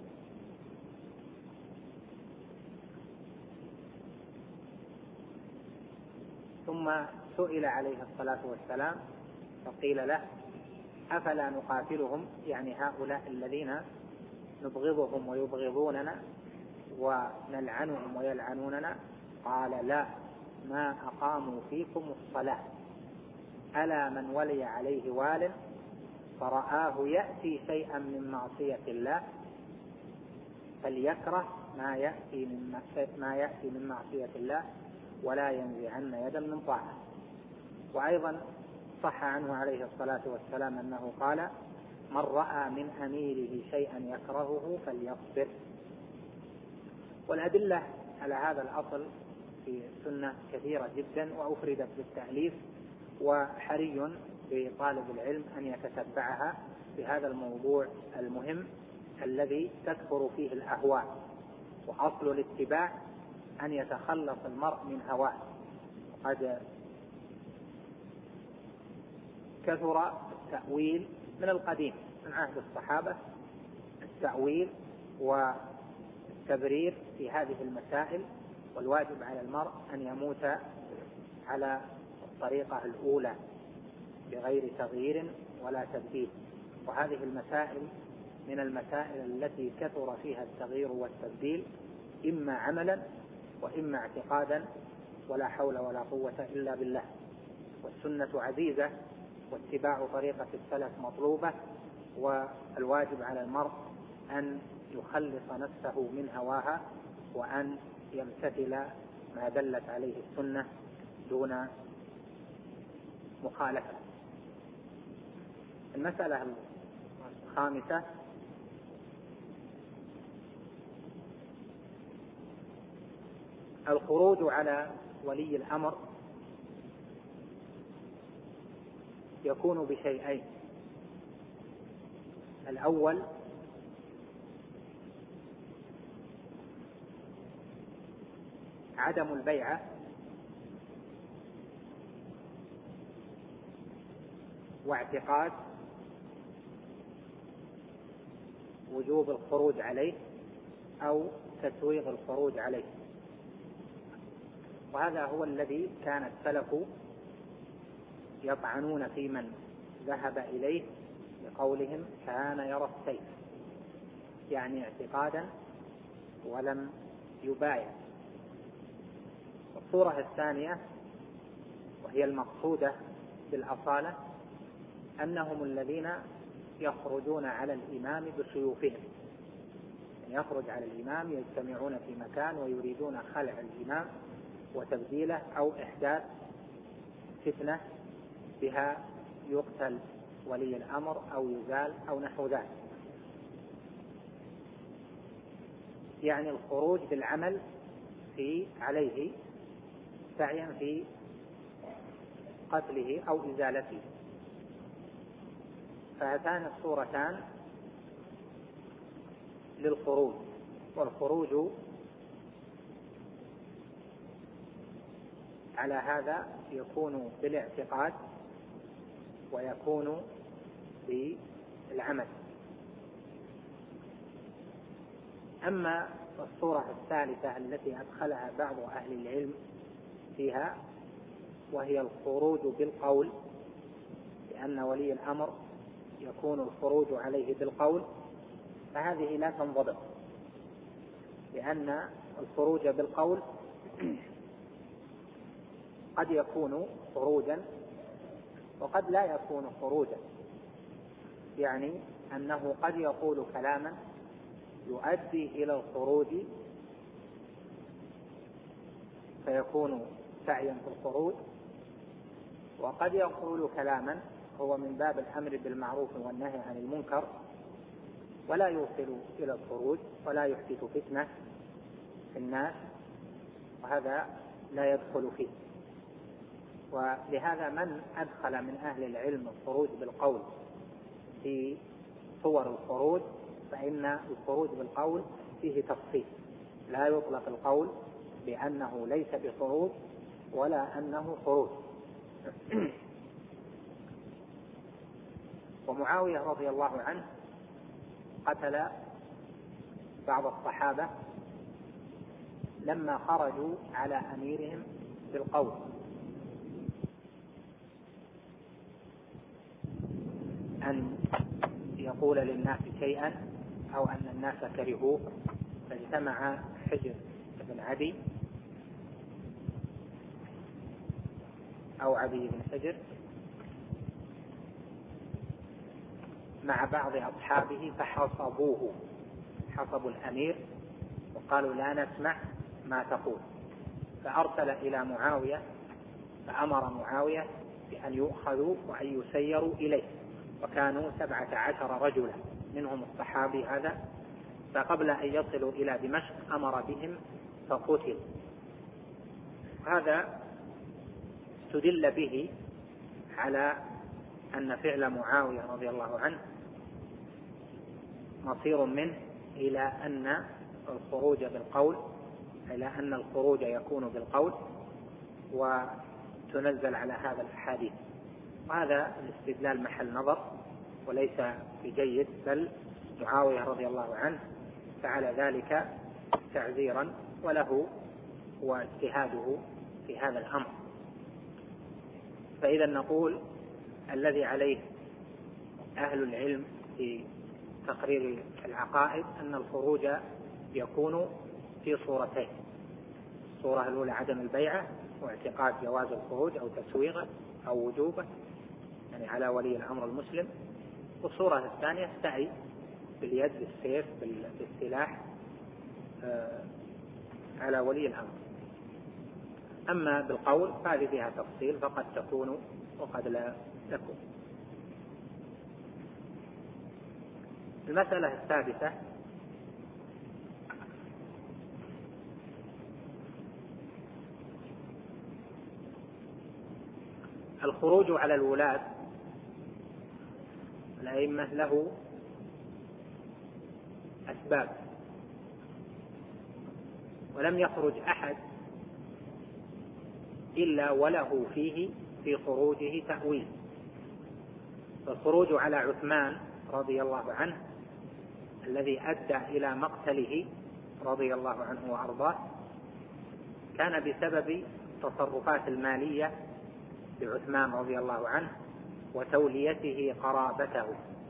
ثم سئل عليه الصلاة والسلام فقيل له: أفلا نقاتلهم، يعني هؤلاء الذين نبغضهم ويبغضوننا ونلعنهم ويلعنوننا؟ قال: لا، ما أقاموا فيكم الصلاة. ألا من ولي عليه وال فرآه يأتي شيئا من معصية الله فليكره ما يأتي من معصية الله ولا ينزعن يدا من طاعة. وأيضا صح عنه عليه الصلاة والسلام أنه قال: من رأى من أميره شيئا يكرهه فليصبر. والأدلة على هذا الأصل في السنة كثيرة جدا وأفردت بالتأليف، وحري بطالب العلم أن يتتبعها في هذا الموضوع المهم الذي تكثر فيه الأهواء. وأصل الاتباع أن يتخلص المرء من هواه. قد كثر التأويل من القديم من عهد الصحابة، التأويل والتبرير في هذه المسائل، والواجب على المرء أن يموت على الطريقة الأولى بغير تغيير ولا تبديل. وهذه المسائل من المسائل التي كثر فيها التغيير والتبديل، إما عملا وإما اعتقادا، ولا حول ولا قوة إلا بالله. والسنة عزيزة واتباع طريقة السلف مطلوبة، والواجب على المرء أن يخلص نفسه من هواها وأن يمتثل ما دلت عليه السنة دون مخالفة. المسألة الخامسة: الخروج على ولي الأمر يكون بشيئين: الأول عدم البيعة، واعتقاد وجوب الخروج عليه أو تسويغ الخروج عليه. وهذا هو الذي كان السلف يطعنون في من ذهب إليه بقولهم كان يرى السيف، يعني اعتقادا ولم يبايع. الصورة الثانية وهي المقصودة بالأصالة أنهم الذين يخرجون على الإمام بسيوفهم، يعني يخرج على الإمام، يجتمعون في مكان ويريدون خلع الإمام وتبديله أو إحداث فتنة بها يقتل ولي الأمر أو يزال أو نحو ذلك. يعني الخروج بالعمل عليه سعيا في قتله أو إزالته. فهاتان الصورتان للخروج. والخروج على هذا يكون بالاعتقاد ويكون بالعمل. أما الصورة الثالثة التي أدخلها بعض أهل العلم فيها وهي الخروج بالقول، لأن ولي الأمر يكون الخروج عليه بالقول، فهذه لا تنضبط، لأن الخروج بالقول قد يكون خروجا وقد لا يكون خروجا، يعني أنه قد يقول كلاما يؤدي إلى الخروج فيكون سعيا في الخروج، وقد يقول كلاما هو من باب الأمر بالمعروف والنهي عن المنكر ولا يوصل إلى الخروج ولا يحدث فتنة في الناس، وهذا لا يدخل فيه. ولهذا من أدخل من أهل العلم الخروج بالقول في صور الخروج فإن الخروج بالقول فيه تفصيل، لا يطلق القول بأنه ليس بخروج ولا أنه خروج. ومعاوية رضي الله عنه قتل بعض الصحابة لما خرجوا على أميرهم بالقول أن يقول للناس شيئا أو أن الناس كرهوه، فاجتمع حجر بن عدي أو عدي بن حجر مع بعض أصحابه فحصبوه، حصبوا الأمير وقالوا لا نسمع ما تقول، فأرسل إلى معاوية فأمر معاوية بأن يؤخذوا وأن يسيروا إليه، وكانوا 17 رجلا منهم الصحابي هذا، فقبل أن يصلوا إلى دمشق أمر بهم فقتل. هذا استدل به على أن فعل معاوية رضي الله عنه مصير منه إلى أن الخروج بالقول، إلى أن الخروج يكون بالقول وتنزل على هذا الأحاديث. وهذا الاستدلال محل نظر وليس بجيد، بل معاوية رضي الله عنه فعل ذلك تعزيرا وله واجتهاده في هذا الأمر. فإذا نقول الذي عليه أهل العلم في تقرير العقائد أن الخروج يكون في صورتين: الصورة الأولى عدم البيعة واعتقاد جواز الخروج أو تسويغه أو وجوبه يعني على ولي الأمر المسلم، والصورة الثانية السعي باليد بالسيف بالسلاح على ولي الأمر. أما بالقول فهذه فيها تفصيل، فقد تكون وقد لا تكون. المسألة السادسة: الخروج على الولاة الأئمة له أسباب، ولم يخرج أحد إلا وله فيه في خروجه تأويل. فالخروج على عثمان رضي الله عنه الذي أدى إلى مقتله رضي الله عنه وأرضاه كان بسبب التصرفات المالية لعثمان رضي الله عنه وتوليته قرابته،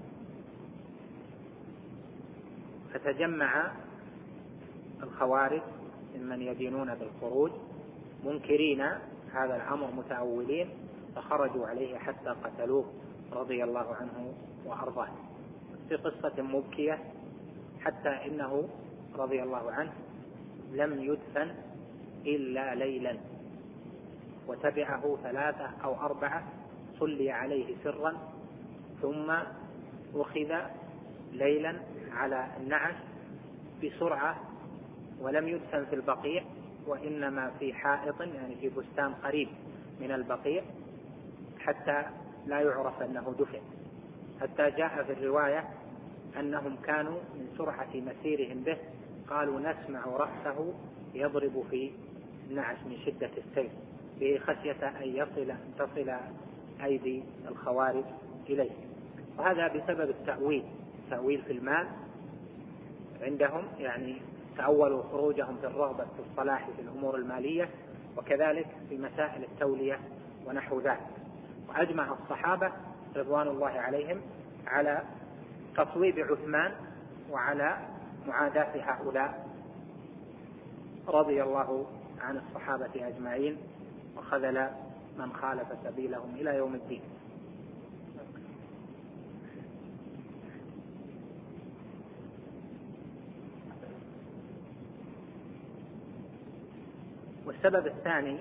فتجمع الخوارج ممن يدينون بالخروج منكرين هذا الأمر متأولين، فخرجوا عليه حتى قتلوه رضي الله عنه وأرضاه. في قصة مبكية حتى إنه رضي الله عنه لم يدفن إلا ليلا، وتبعه 3 أو 4 صلي عليه سرا، ثم أخذ ليلا على النعش بسرعة، ولم يدفن في البقيع وإنما في حائط يعني في بستان قريب من البقيع حتى لا يعرف أنه دفن، حتى جاء في الرواية أنهم كانوا من سرعة مسيرهم به قالوا نسمع رأسه يضرب في النعش من شدة السير، بخشية أن تصل أيدي الخوارج إليه. وهذا بسبب التأويل في المال عندهم، يعني تأولوا خروجهم في الرغبة في الصلاح في الأمور المالية، وكذلك في مسائل التولية ونحو ذلك. وأجمع الصحابة رضوان الله عليهم على تصويب عثمان وعلى معاداة هؤلاء رضي الله عن الصحابة أجمعين، وخذل من خالف سبيلهم إلى يوم الدين. والسبب الثاني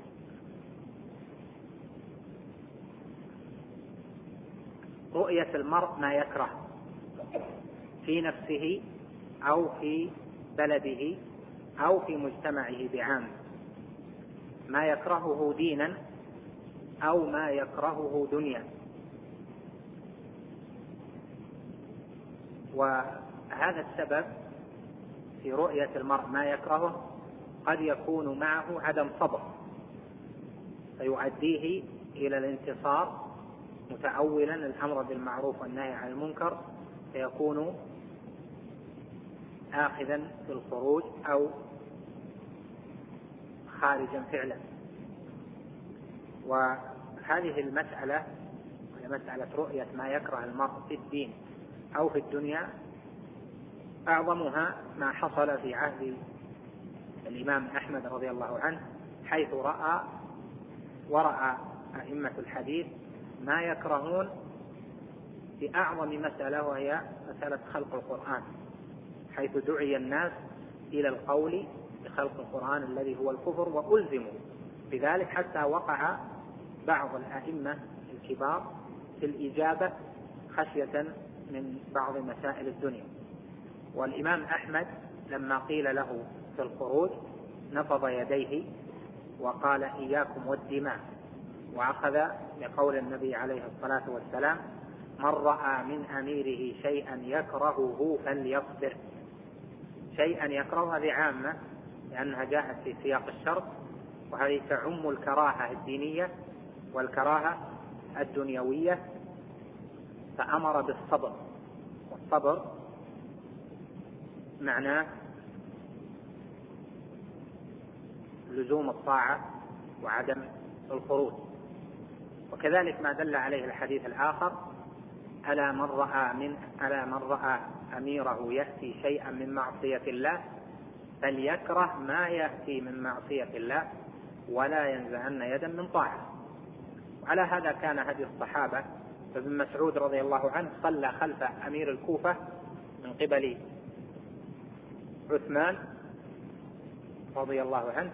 رؤية المرء ما يكره في نفسه أو في بلده أو في مجتمعه بعامة، ما يكرهه دينا أو ما يكرهه دنيا. وهذا السبب في رؤية المرء ما يكرهه قد يكون معه عدم صبر فيؤديه إلى الانتصار متأولا الأمر بالمعروف والنهي عن المنكر فيكون آخذا في الخروج أو خارجا فعلا. وهذه المسألة هي مسألة رؤية ما يكره المرء في الدين أو في الدنيا أعظمها ما حصل في عهد الإمام أحمد رضي الله عنه، حيث ورأى أئمة الحديث ما يكرهون في أعظم مسألة، وهي مسألة خلق القرآن، حيث دعي الناس إلى القول بخلق القرآن الذي هو الكفر، وألزموا بذلك حتى وقع بعض الأئمة الكبار في الإجابة خشية من بعض مسائل الدنيا. والإمام أحمد لما قيل له في الخروج نفض يديه وقال إياكم والدماء، وأخذ بقول النبي عليه الصلاة والسلام من رأى من أميره شيئا يكرهه فليصبر. شيئا يكرهه هذه عامة لأنها جاءت في سياق الشرط، وهذه تعم الكراهة الدينية والكراهة الدنيوية، فأمر بالصبر. والصبر معناه لزوم الطاعة وعدم الخروج. وكذلك ما دل عليه الحديث الآخر ألا من رأى أميره يأتي شيئا من معصية الله فليكره ما يأتي من معصية الله ولا ينزعن يدا من طاعة. وعلى هذا كان هدي الصحابة. فابن مسعود رضي الله عنه صلى خلف أمير الكوفة من قبل عثمان رضي الله عنه،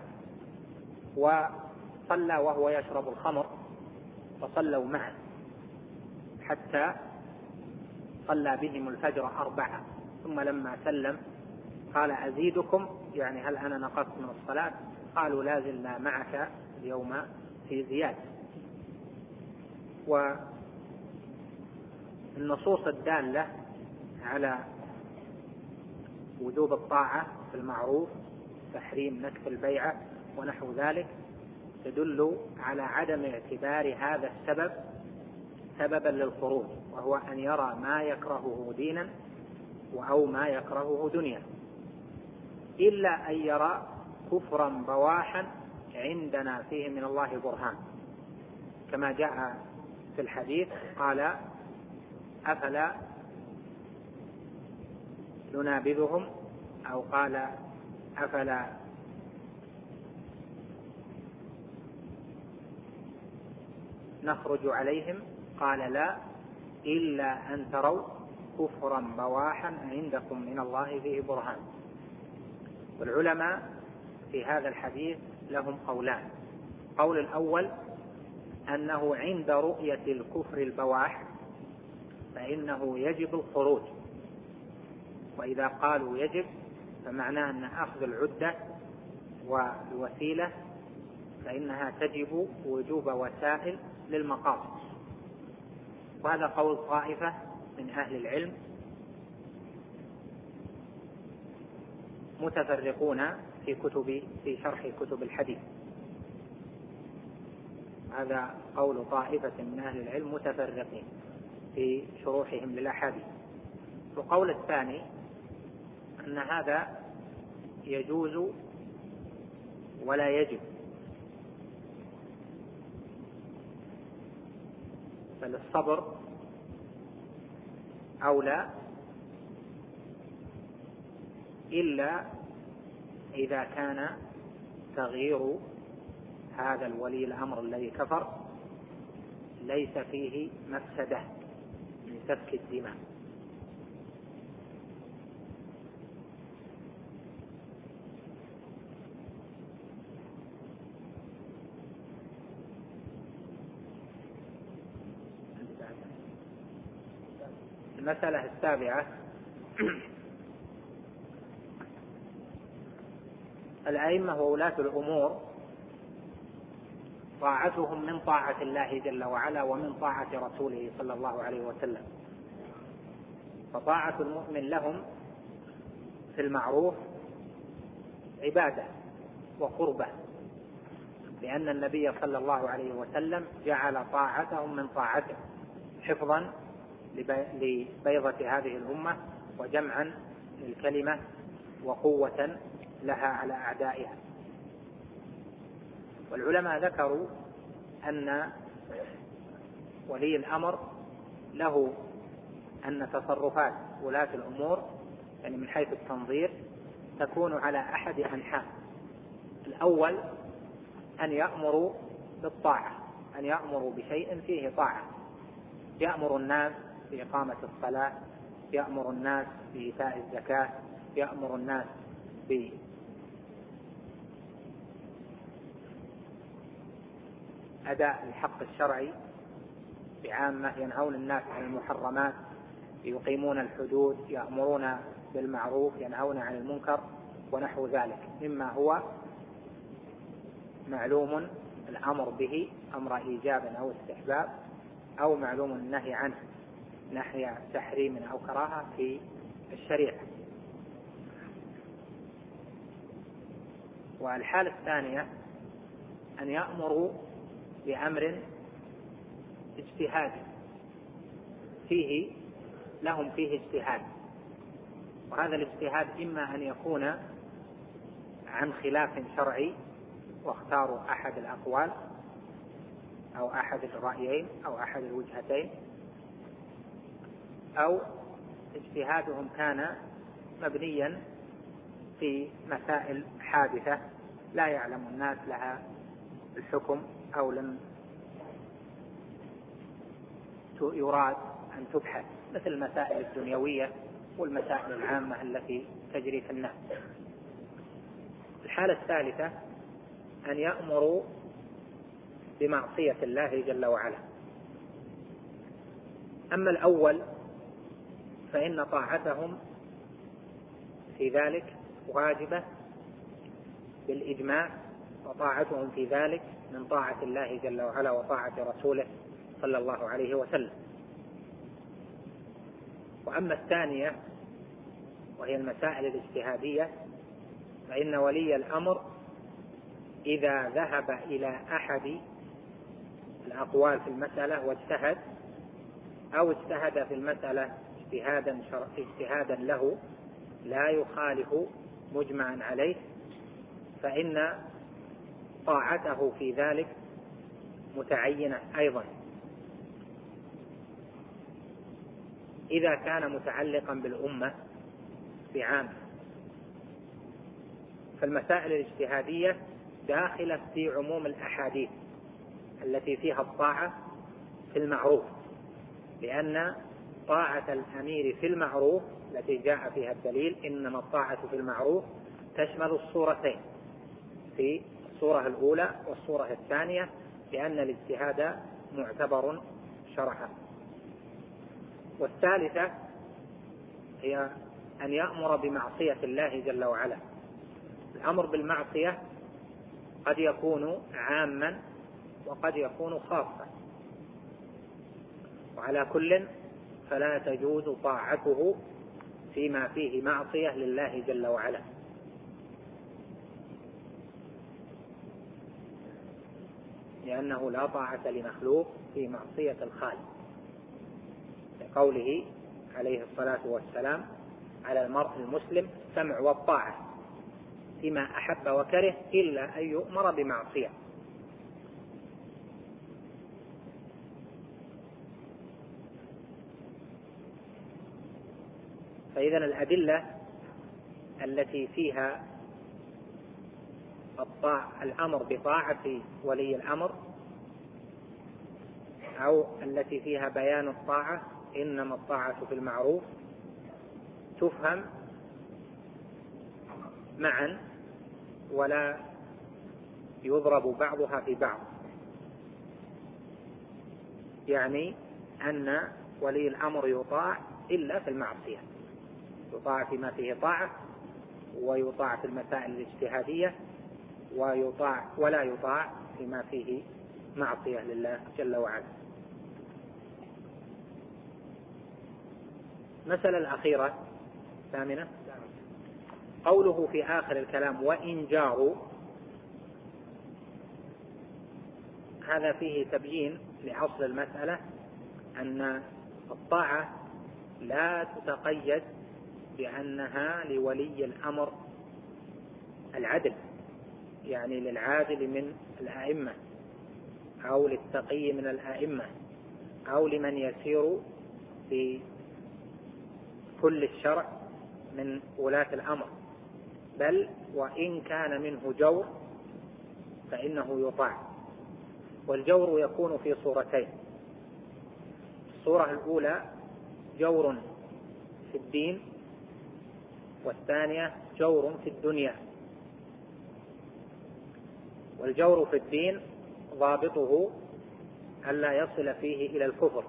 وصلى وهو يشرب الخمر، فصلوا معه حتى صلى بهم الفجر 4، ثم لما سلم قال أزيدكم، يعني هل أنا نقصت من الصلاة؟ قالوا لا زلنا معك اليوم في زيادة. والنصوص الدالة على وجوب الطاعة في المعروف، تحريم نكث البيعة ونحو ذلك، تدل على عدم اعتبار هذا السبب سببا للخروج، وهو أن يرى ما يكرهه دينا أو ما يكرهه دنيا، إلا أن يرى كفرا بواحا عندنا فيه من الله برهان، كما جاء في الحديث قال أفلا ننابذهم، أو قال أفلا نخرج عليهم، قال لا إلا أن تروا كفرا بواحا عندكم من الله فيه برهان. والعلماء في هذا الحديث لهم قولان. قول الأول أنه عند رؤية الكفر البواح فإنه يجب الخروج، وإذا قالوا يجب فمعناه أن أخذ العدة والوسيلة فإنها تجب وجوب وسائل للمقاصد. وهذا قول طائفة من أهل العلم متفرقون في شرح كتب الحديث. هذا قول طائفة من أهل العلم متفرقين في شروحهم للأحاديث. القول الثاني أن هذا يجوز ولا يجب، بل الصبر أولى، إلا إذا كان تغيير هذا الولي الأمر الذي كفر ليس فيه مفسدة من سفك الدماء. المسألة السابعة الأئمة وولاة الأمور طاعتهم من طاعة الله جل وعلا ومن طاعة رسوله صلى الله عليه وسلم. فطاعة المؤمن لهم في المعروف عبادة وقربة، لأن النبي صلى الله عليه وسلم جعل طاعتهم من طاعته، حفظا لبيضة هذه الأمة وجمعا للكلمة وقوة لها على أعدائها. والعلماء ذكروا أن ولي الأمر له أن تصرفات ولاة الأمور يعني من حيث التنظير تكون على أحد أنحاء. الأول أن يأمروا بالطاعة، أن يأمروا بشيء فيه طاعة، يأمر الناس بإقامة الصلاة، يأمر الناس بإيتاء الزكاة، يأمر الناس بأداء الحق الشرعي بعامة، ينهون الناس عن المحرمات، يقيمون الحدود، يأمرون بالمعروف، ينهون عن المنكر ونحو ذلك مما هو معلوم الأمر به أمر إيجاب أو استحباب، أو معلوم النهي عنه نهي تحريم أو كراهة في الشريعة. والحالة الثانية أن يأمروا بأمر اجتهادي فيه لهم فيه اجتهاد، وهذا الاجتهاد إما أن يكون عن خلاف شرعي واختاروا أحد الأقوال أو أحد الرأيين أو أحد الوجهتين، أو اجتهادهم كان مبنيا في مسائل حادثة لا يعلم الناس لها الحكم أو لم يراد أن تبحث، مثل المسائل الدنيوية والمسائل العامة التي تجري في الناس. الحالة الثالثة أن يأمروا بمعصية الله جل وعلا. أما الأول فإن طاعتهم في ذلك واجبة بالإجماع، وطاعتهم في ذلك من طاعة الله جل وعلا وطاعة رسوله صلى الله عليه وسلم. وأما الثانية وهي المسائل الاجتهادية فإن ولي الأمر إذا ذهب إلى أحد الأقوال في المسألة واجتهد أو اجتهد في المسألة اجتهادا له لا يخالف مجمعا عليه، فإن طاعته في ذلك متعينة أيضا إذا كان متعلقا بالأمة بعامة. فالمسائل الاجتهادية داخلة في عموم الأحاديث التي فيها الطاعة في المعروف، لأن طاعة الأمير في المعروف التي جاء فيها الدليل إنما الطاعة في المعروف تشمل الصورتين، في الصورة الأولى والصورة الثانية، لأن الاجتهاد معتبر شرعا. والثالثة هي أن يأمر بمعصية الله جل وعلا. الأمر بالمعصية قد يكون عاما وقد يكون خاصا، وعلى كل فلا تجوز طاعته فيما فيه معصية لله جل وعلا، لأنه لا طاعة لمخلوق في معصية الخالق، لقوله عليه الصلاة والسلام على المرء المسلم السمع والطاعة فيما أحب وكره إلا أن يؤمر بمعصية. فإذا الأدلة التي فيها الأمر بطاعة ولي الأمر أو التي فيها بيان الطاعة إنما الطاعة في المعروف تفهم معا ولا يضرب بعضها في بعض، يعني أن ولي الأمر يطاع إلا في المعصية، يطاع فيما فيه طاعة، ويطاع في المسائل الاجتهادية، ويطاع ولا يطاع فيما فيه معصية لله جل وعلا. المسألة الأخيرة ثامنة قوله في آخر الكلام وإن جاروا، هذا فيه تبيين لأصل المسألة أن الطاعة لا تتقيد بأنها لولي الأمر العدل، يعني للعادل من الأئمة أو للتقي من الأئمة أو لمن يسير في كل الشرع من ولاة الأمر، بل وإن كان منه جور فإنه يطاع. والجور يكون في صورتين: الصورة الأولى جور في الدين، والثانية جور في الدنيا. والجور في الدين ضابطه ألا يصل فيه إلى الكفر،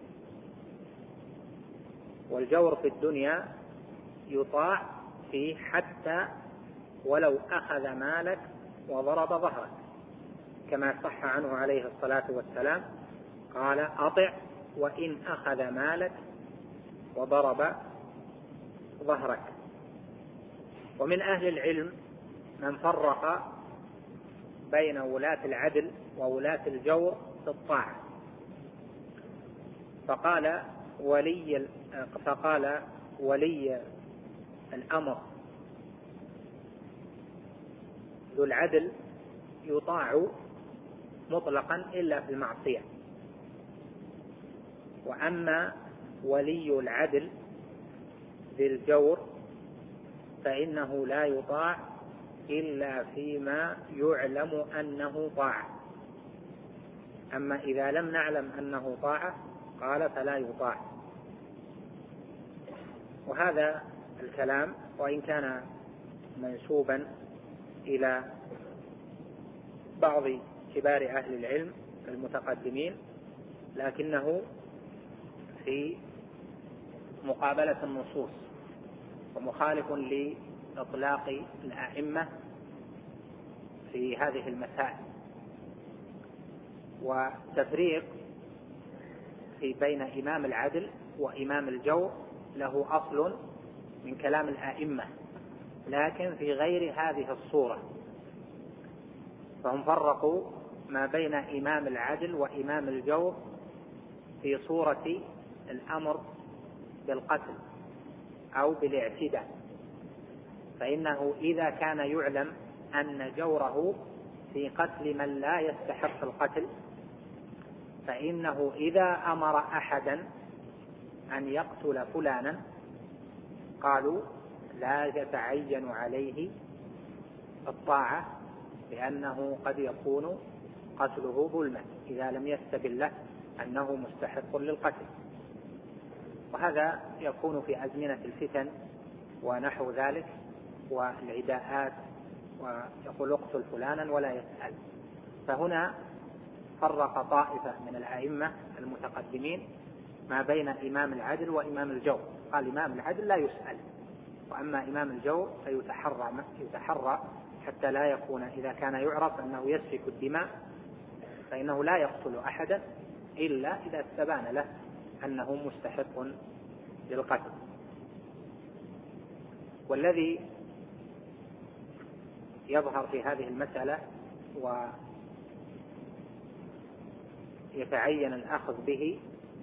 والجور في الدنيا يطاع فيه حتى ولو أخذ مالك وضرب ظهرك، كما صح عنه عليه الصلاة والسلام قال: أطع وإن أخذ مالك وضرب ظهرك. ومن أهل العلم من فرق بين ولاة العدل وولاة الجور في الطاعة، فقال ولي الأمر ذو العدل يطاع مطلقا إلا في المعصية، وأما ولي العدل ذي الجور فإنه لا يطاع إلا فيما يعلم أنه طاعة. أما إذا لم نعلم أنه طاعة قال فلا يطاع. وهذا الكلام وإن كان منسوبا إلى بعض كبار أهل العلم المتقدمين، لكنه في مقابلة النصوص ومخالف لإطلاق الأئمة في هذه المسائل. وتفريق بين إمام العدل وإمام الجور له أصل من كلام الأئمة، لكن في غير هذه الصورة، فهم فرقوا ما بين إمام العدل وإمام الجور في صورة الأمر بالقتل أو بالاعتداء، فإنه إذا كان يعلم أن جوره في قتل من لا يستحق القتل، فإنه إذا أمر أحدا أن يقتل فلانا قالوا لا يتعين عليه الطاعة، لأنه قد يكون قتله ظلما إذا لم يستبن له أنه مستحق للقتل. وهذا يكون في أزمنة الفتن ونحو ذلك والعداءات، ويقول اقتل فلانا ولا يسأل. فهنا فرق طائفة من الأئمة المتقدمين ما بين إمام العدل وإمام الجور، قال إمام العدل لا يسأل، وأما إمام الجور فيتحرى حتى لا يكون، إذا كان يعرف أنه يسفك الدماء فإنه لا يقتل أحدا إلا إذا استبان له أنه مستحق للقتل. والذي يظهر في هذه المسألة ويتعين الأخذ به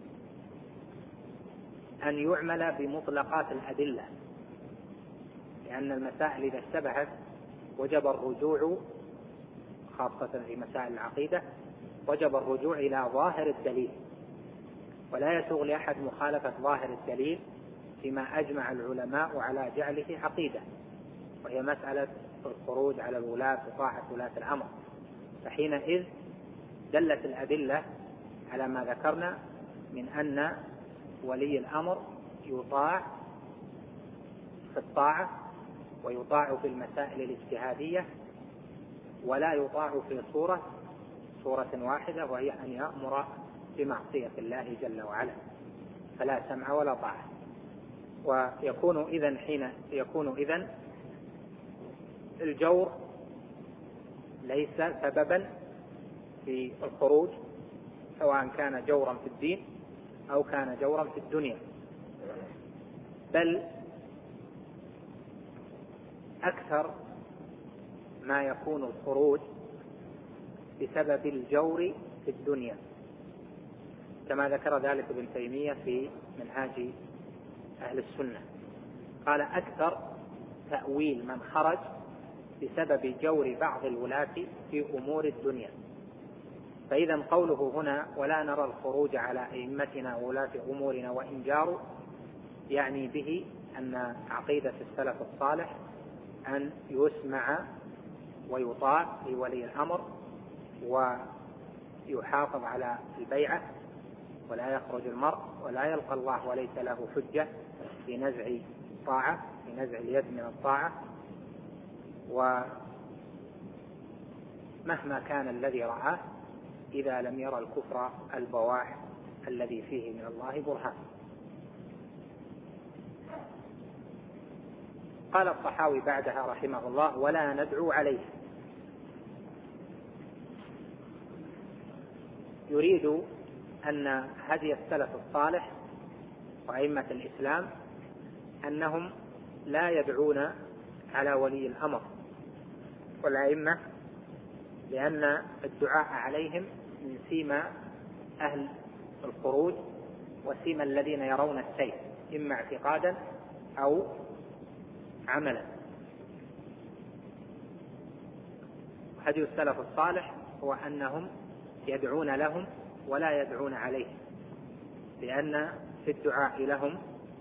أن يعمل بمطلقات الأدلة، لأن المسائل إذا اشتبهت وجب الرجوع، خاصة في مسائل العقيدة، وجب الرجوع إلى ظاهر الدليل، ولا يسوغ لأحد مخالفة ظاهر الدليل فيما أجمع العلماء على جعله عقيدة، وهي مسألة الخروج على الولاة وطاعة ولاة الأمر. فحينئذ دلت الأدلة على ما ذكرنا من أن ولي الأمر يطاع في الطاعة ويطاع في المسائل الاجتهادية، ولا يطاع في صورة واحدة، وهي أن يأمر بمعصية الله جل وعلا، فلا سمع ولا طاعة. ويكون إذن الجور ليس سببا في الخروج، سواء كان جورا في الدين أو كان جورا في الدنيا، بل أكثر ما يكون الخروج بسبب الجور في الدنيا، كما ذكر ذلك ابن تيمية في منهاج أهل السنة. قال أكثر تأويل من خرج بسبب جور بعض الولاة في أمور الدنيا. فإذا قوله هنا ولا نرى الخروج على أئمتنا وولاة أمورنا وإن جاروا، يعني به أن عقيدة السلف الصالح أن يسمع ويطاع لولي الأمر ويحافظ على البيعة، ولا يخرج المرء ولا يلقى الله وليس له حجة في نزع الطاعة، في نزع اليد من الطاعة، ومهما كان الذي رآه إذا لم يرى الكفر البواح الذي فيه من الله برهان. قال الطحاوي بعدها رحمه الله ولا ندعو عليه، يريد أن هدي السلف الصالح وأئمة الإسلام أنهم لا يدعون على ولي الأمر والأئمة، لأن الدعاء عليهم من سيما أهل الخروج وسيما الذين يرون السيف إما اعتقادا أو عملا. هدي السلف الصالح هو أنهم يدعون لهم ولا يدعون عليهم، لأن في الدعاء لهم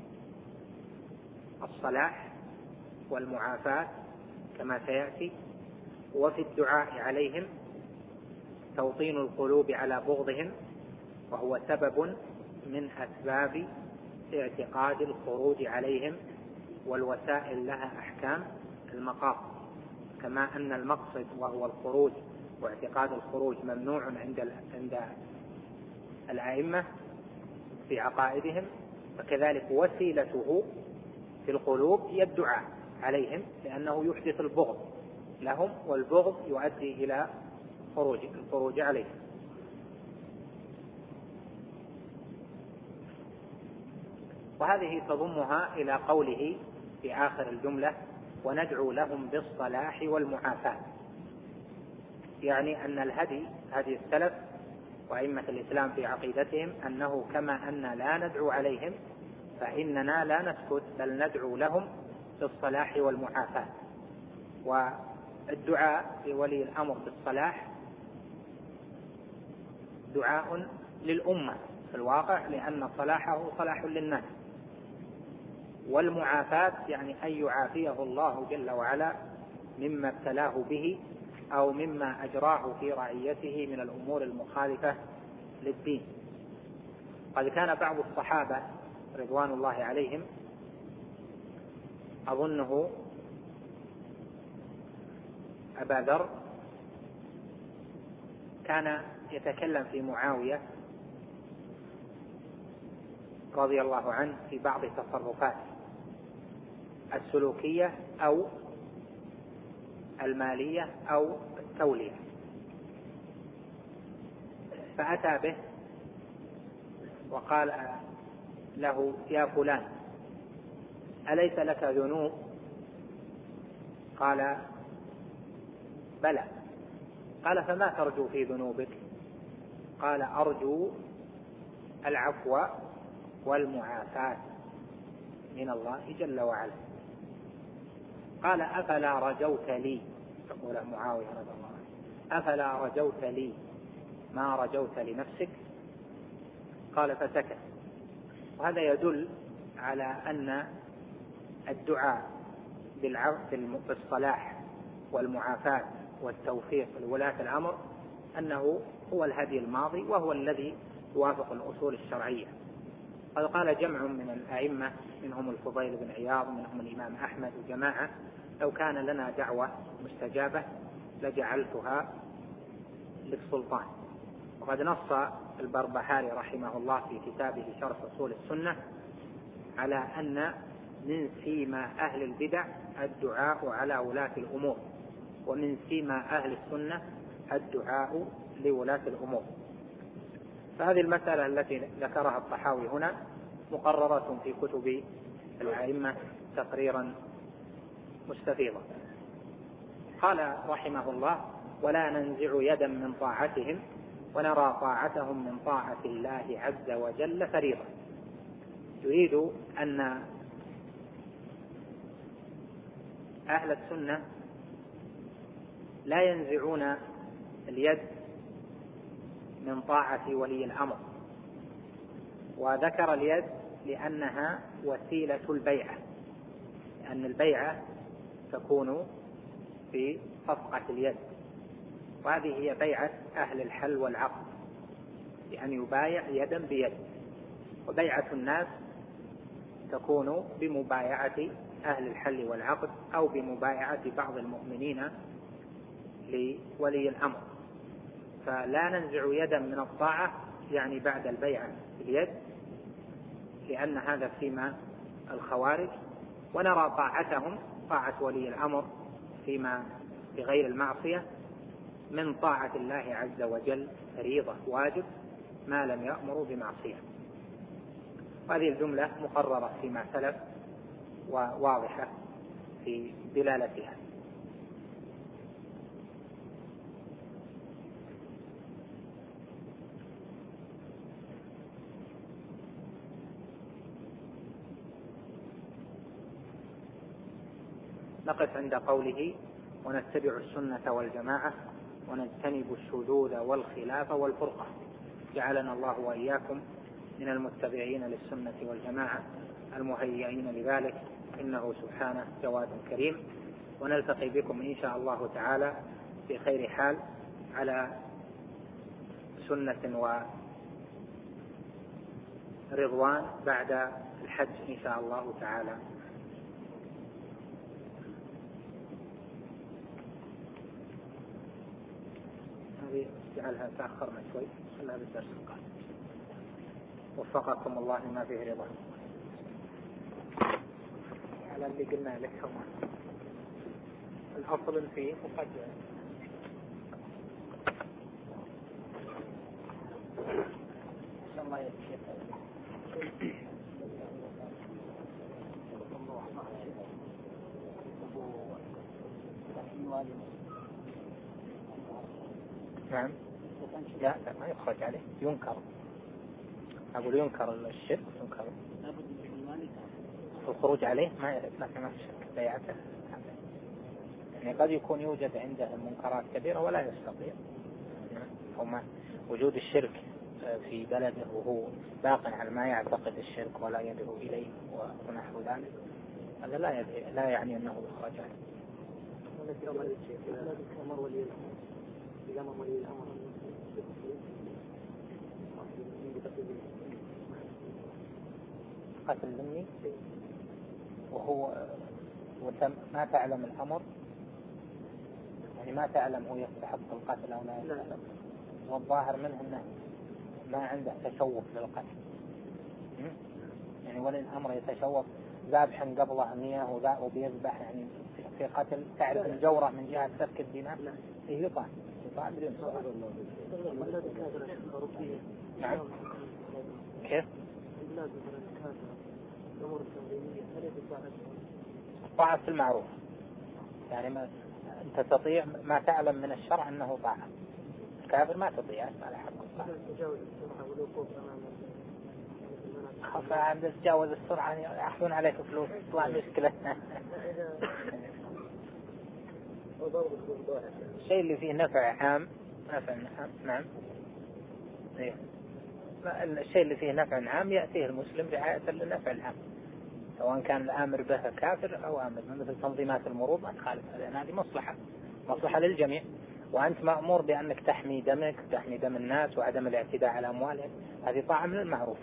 الصلاح والمعافاة كما سيأتي، وفي الدعاء عليهم توطين القلوب على بغضهم، وهو سبب من أسباب اعتقاد الخروج عليهم، والوسائل لها أحكام المقاصد، كما أن المقصد وهو الخروج واعتقاد الخروج ممنوع عند الأئمة في عقائدهم، فكذلك وسيلته في القلوب هي الدعاء عليهم، لأنه يحدث البغض لهم، والبغض يؤدي إلى الخروج عليهم. وهذه تضمها إلى قوله في آخر الجملة وندعو لهم بالصلاح والمعافاة، يعني أن هدي السلف وأئمة الإسلام في عقيدتهم أنه كما أن لا ندعو عليهم فإننا لا نسكت بل ندعو لهم بالصلاح والمعافاة. والدعاء لولي الأمر بالصلاح دعاء للأمة في الواقع، لأن صلاحه صلاح للناس، والمعافاة يعني أن يعافيه الله جل وعلا مما ابتلاه به أو مما أجراه في رعيته من الأمور المخالفة للدين. قد كان بعض الصحابة رضوان الله عليهم، أظنه أبا ذر، كان يتكلم في معاوية رضي الله عنه في بعض تصرفاته السلوكية أو المالية أو التولية، فأتى به وقال له يا فلان أليس لك ذنوب؟ قال بلى. قال فما ترجو في ذنوبك؟ قال أرجو العفو والمعافاة من الله جل وعلا. قال أفلا رجوت لي، يقول معاوية رضي الله عنه، أفلا رجوت لي ما رجوت لنفسك؟ قال فسكت. وهذا يدل على أن الدعاء بالصلاح والمعافاة والتوفيق لولاة الأمر أنه هو الهدي الماضي، وهو الذي يوافق الأصول الشرعية. قد قال جمع من الأئمة منهم الفضيل بن عياض منهم الإمام أحمد وجماعة لو كان لنا دعوة مستجابة لجعلتها للسلطان. وقد نص البربهاري رحمه الله في كتابه شرح أصول السنة على أن من سيما أهل البدع الدعاء على ولاة الأمور، ومن سيما أهل السنة الدعاء لولاة الأمور. فهذه المسألة التي ذكرها الطحاوي هنا مقررة في كتب الأئمة تقريرا مستفيضا. قال رحمه الله ولا ننزع يدا من طاعتهم ونرى طاعتهم من طاعة الله عز وجل فريضة. يريد أن أهل السنة لا ينزعون اليد من طاعة ولي الأمر، وذكر اليد لأنها وسيلة البيعة، لأن البيعة تكون بصفقة اليد، وهذه هي بيعة أهل الحل والعقد، بأن يبايع يدا بيد. وبيعة الناس تكون بمبايعة أهل الحل والعقد أو بمبايعة بعض المؤمنين لولي الأمر. فلا ننزع يدا من الطاعة يعني بعد البيعة باليد، لأن هذا فيما الخوارج، ونرى طاعتهم طاعة ولي الأمر فيما بغير المعصية من طاعة الله عز وجل فريضة واجب ما لم يأمروا بمعصية. هذه الجملة مقررة فيما سلف وواضحة في دلالتها. نقف عند قوله ونتبع السنة والجماعة ونجتنب الشذوذ والخلاف والفرقة. جعلنا الله وإياكم من المتبعين للسنة والجماعة المهيئين لذلك، إنه سبحانه جواد كريم. ونلتقي بكم إن شاء الله تعالى في خير حال على سنة ورضوان بعد الحج إن شاء الله تعالى. هذه جعلها تأخرنا شوي، خلها بالدرس القادم. وفقكم الله لما فيه رضا. على اللي قلنا لك كمان الأصل فيه مقدمة. إن شاء الله يكفي. نعم. لا ما يخرج عليه، ينكر. أقول ينكر الشرك، ينكر الخروج عليه، ما في شك بيعته. يعني قد يكون يوجد عنده منكرات كبيرة ولا يستطيع، وما وجود الشرك في بلده وهو باق على ما يعتقد الشرك ولا يدعو إليه ونحو ذلك، هذا لا يعني أنه يخرج عليه. قتل ذمي وهو ما تعلم الأمر، يعني ما تعلم هو يستحق القتل أو لا يستحق، والظاهر منه أنه ما عنده تشوف للقتل. يعني ولي الأمر يتشوف ذابحا قبله مياه وبيذبح، يعني في قتل تعرف الجورة من جهة سفك الدماء هي يطعن بدون سؤال. نعم. كيف؟ طاعة في المعروف، يعني ما أنت تطيع ما تعلم من الشرع أنه طاعة. الكافر ما تطيع، ما له حق الطاعة. خاف عند تجاوز السرعة يأخذون عليك فلوس، طلع مشكلة. الشيء اللي فيه نفع عام، نعم. الشيء اللي فيه نفع عام يأتيه المسلم رعاية للنفع العام، سواء كان الآمر به كافر أو آمر، مثل تنظيمات المرور ما تخالف، لأن هذه مصلحة للجميع، وأنت مأمور بأنك تحمي دمك، تحمي دم الناس وعدم الاعتداء على أموالهم، هذه طاعة من المعروف.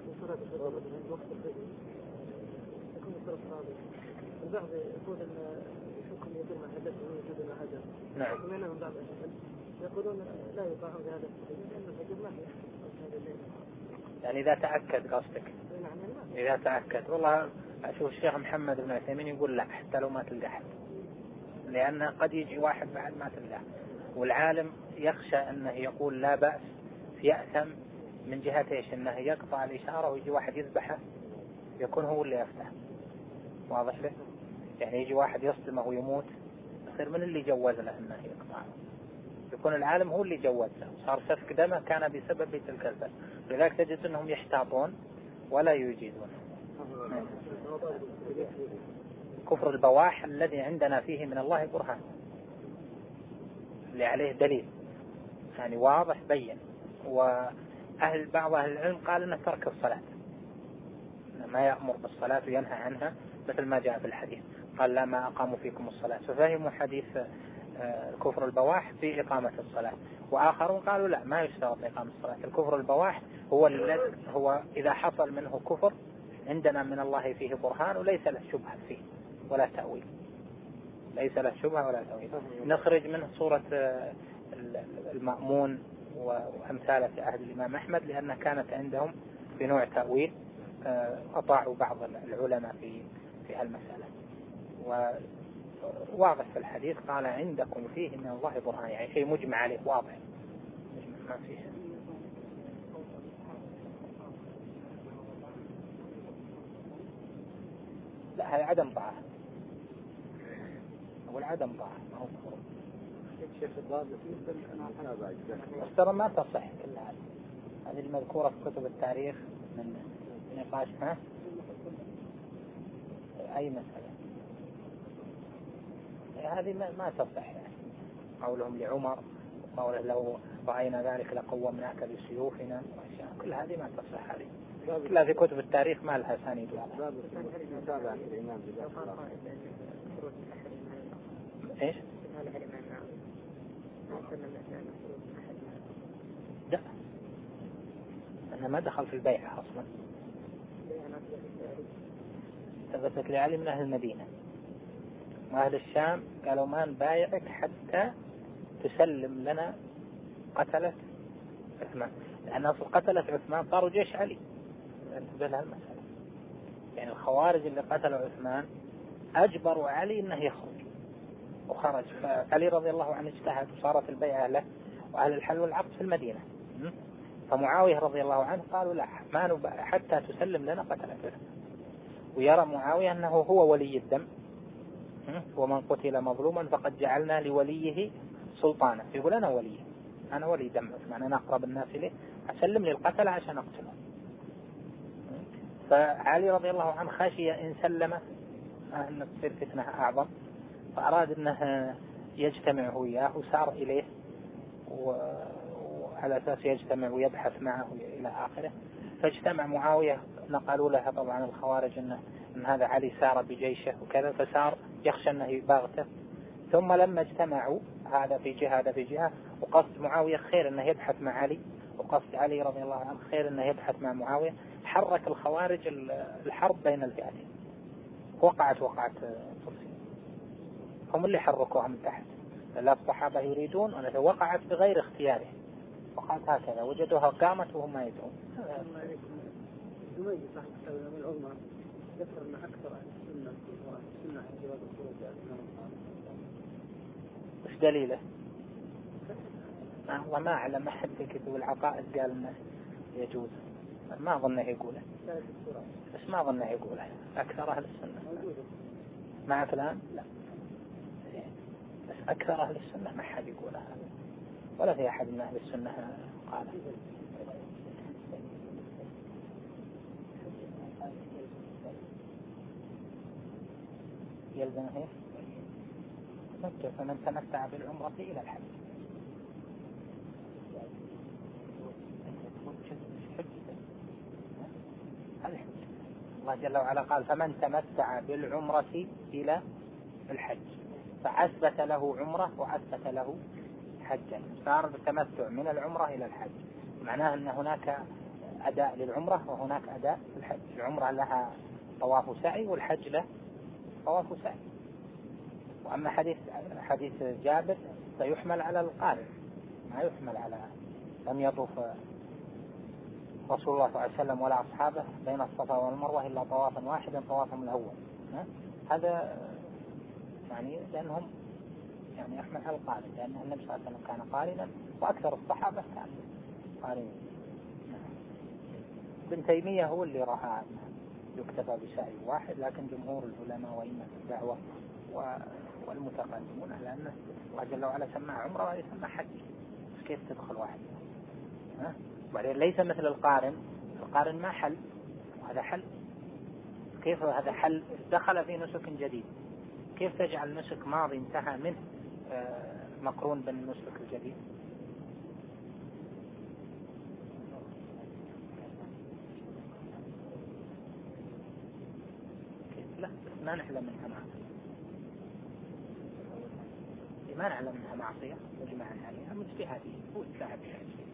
البعض يقول ان الحكم يدل ما حدث ويدل ما هجر. نعم. ومنهم بعض الأهل يقولون لا يطاعون بهذا التقييد لأن الهجر ما هي. يعني إذا تأكد قصدك. إذا تأكد، والله أشوف الشيخ محمد بن عثيمين يقول لا حتى لو ما تلقى حد، لأن قد يجي واحد بعد ما تلقاه، والعالم يخشى أنه يقول لا بأس يأثم من جهة إيش، أنه يقطع الإشارة ويجي واحد يذبحه يكون هو اللي يفتح. واضح له؟ يعني يجي واحد يصدمه ويموت، يصير من اللي جوز له أنه يقطع. يكون العالم هو اللي جوزه وصار سفك دمه كان بسبب تلك الفعل. لذلك تجد أنهم يحتاطون ولا يجيزون. كفر البواح الذي عندنا فيه من الله برهان اللي عليه دليل يعني واضح بين. بعض أهل العلم قال أنه ترك الصلاة، ما يأمر بالصلاة وينهى عنها مثل ما جاء في الحديث، قال لا ما أقاموا فيكم الصلاة، ففهموا حديث كفر البواح في إقامة الصلاة. وآخرون قالوا لا ما يشترط إقامة الصلاة، الكفر البواح هو إذا حصل منه كفر عندنا من الله فيه برهان وليس له شبهة فيه ولا تأويل، ليس له شبهة ولا تأويل. نخرج منه صورة المأمون وأمثالة عهد الإمام أحمد لأنها كانت عندهم بنوع تأويل، أطاعوا بعض العلماء في هالمسألة. وواضح في الحديث قال عندكم فيه من الله برهان، يعني شيء مجمع عليه واضح ما فيه. لا هذا عدم طاعة، أقول عدم طاعة ما هو كفر. بس ترى ما تصح كل هذه المذكورة في كتب التاريخ من نقاشها أي مسألة هذه ما تصح يعني. قولهم لعمر قوله لو رأينا ذلك لقومناك بسيوفنا وأشياء كل هذه ما تصح هذه كلها في كتب التاريخ ما لها سانيد ولا ايش؟ لا أنا ما دخل في البيع أصلا، ثبتت لعلي من أهل المدينة وأهل الشام قالوا ما نبايعك حتى تسلم لنا قتلة عثمان، لأن أصل قتلة عثمان صاروا جيش علي. انتبه لها المسألة، يعني الخوارج اللي قتلوا عثمان أجبروا علي أنه يخرج وخرج، فعلي رضي الله عنه اجتهد وصارت البيعة له وأهل الحل والعقد في المدينة. فمعاوية رضي الله عنه قالوا لا ما نبايع حتى تسلم لنا قتلة عثمان. ويرى معاوية أنه هو ولي الدم، ومن قتل مظلوما فقد جعلنا لوليه سلطانا، يقول أنا ولي، أنا ولي دم عثمان، أنا أقرب الناس إليه، أسلم لي القتل عشان أقتله. فعلي رضي الله عنه خشي إن سلم أن تصير فتنة أعظم، فأراد أنه يجتمع هو وياه وسار إليه وعلى أساس يجتمع ويبحث معه إلى آخره. فاجتمع معاوية، نقلوا لها طبعا الخوارج أن هذا علي سار بجيشه وكذا، فسار يخشى أنه يباغته. ثم لما اجتمعوا هذا في جهة هذا في جهة، وقصد معاوية خير أنه يبحث مع علي، وقصد علي رضي الله عنه خير أنه يبحث مع معاوية، حرك الخوارج الحرب بين الفئتين، وقعت فرسين، هم اللي حركوها من تحت، لا الصحابة يريدون أن وقعت بغير اختياره، وقعت هكذا وجدوها قامت وهم ما يدعون. جميل صاحب التوبة العظمى ذكر أن أكثر السنة عن جواز الخروج. وش دليله؟ والله ما أعلم أحد في كتب العقائد قال إنه يجوز، ما أظنه يقوله، بس ما أظنه يقوله أكثر أهل السنة مع فلان لا، بس أكثر أهل السنة ما حد يقوله هذا، ولا في أحد من أهل السنة قال. يلزم هيك فمن تمتع بالعمرة إلى الحج. الله جل وعلا قال فمن تمتع بالعمرة إلى الحج، فأثبت له عمرة وأثبت له حجا، صار بالتمتع من العمرة إلى الحج، معناه أن هناك أداء للعمرة وهناك أداء للحج. العمرة لها طواف وسعي والحج له طواف وسعي. وأما حديث جابر سيحمل على القارئ، ما يحمل على لم يطوف رسول الله صلى الله عليه وسلم ولا أصحابه بين الصفا والمروة إلا طوافا واحدا طوافهم الأول. هذا يعني لأنهم يعني يحمل على القارئ، لأن النبي صلى الله عليه وسلم كان قارنا وأكثر الصحابة كانوا قارنين. ابن تيمية هو اللي رأى يكتفى بسعي واحد، لكن جمهور العلماء وإمة الدعوة والمتقدمون على أنه الله جل وعلا سماه عمره وهذا يسمى حج، كيف تدخل واحد؟ وبعدين ليس مثل القارن ما حل وهذا حل، كيف هذا حل؟ دخل في نسك جديد، كيف تجعل نسك ماضي انتهى منه مقرون بالنسك الجديد؟ لا ما نعلم منها معصية، ما نعلم منها معصية مجمع عليها مجتهدين هو اجتهد في شيء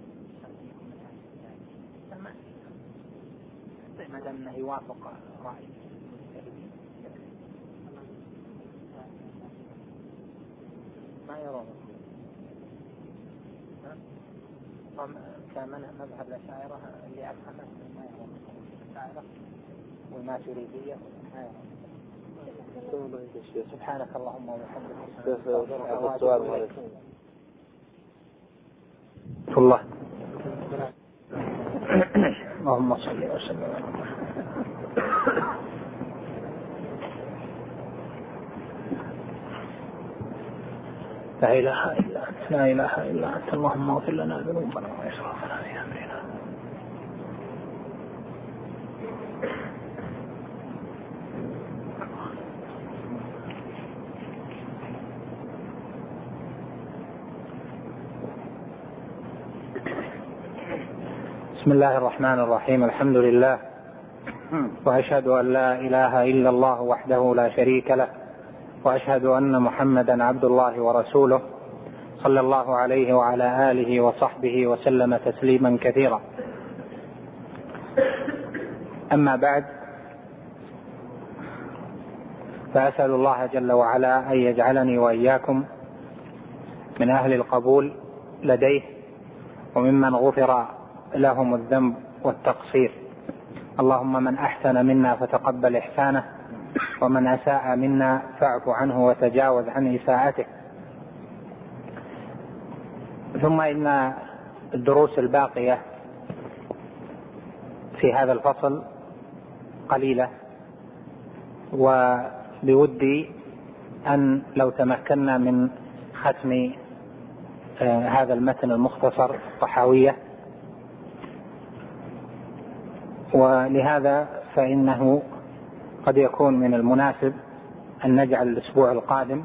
ما دام انه يوافق رأي المجتهدين ما يرون كمان مذهب الأشاعرة اللي أفهمه ما يرون الأشاعرة والماتريدية ما يرون. سبحانك اللهم وبحمدك الله اللهم صل وسلم على محمد. لا إله إلا أنت لا إله إلا أنت اللهم اغفر لنا ذنوبنا وإسرافنا في أمرنا. بسم الله الرحمن الرحيم. الحمد لله وأشهد أن لا إله إلا الله وحده لا شريك له، وأشهد أن محمدا عبد الله ورسوله صلى الله عليه وعلى آله وصحبه وسلم تسليما كثيرا. أما بعد، فأسأل الله جل وعلا أن يجعلني وإياكم من أهل القبول لديه وممن غفر لهم الذنب والتقصير. اللهم من أحسن منا فتقبل إحسانه، ومن أساء منا فاعف عنه وتجاوز عن إساءته. ثم إن الدروس الباقية في هذا الفصل قليلة، وبودي أن لو تمكنا من ختم هذا المتن المختصر الطحاوية، ولهذا فإنه قد يكون من المناسب أن نجعل الأسبوع القادم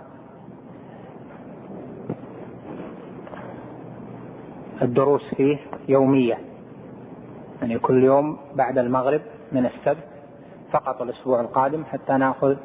الدروس فيه يومية، يعني كل يوم بعد المغرب من السبت فقط الأسبوع القادم، حتى نأخذ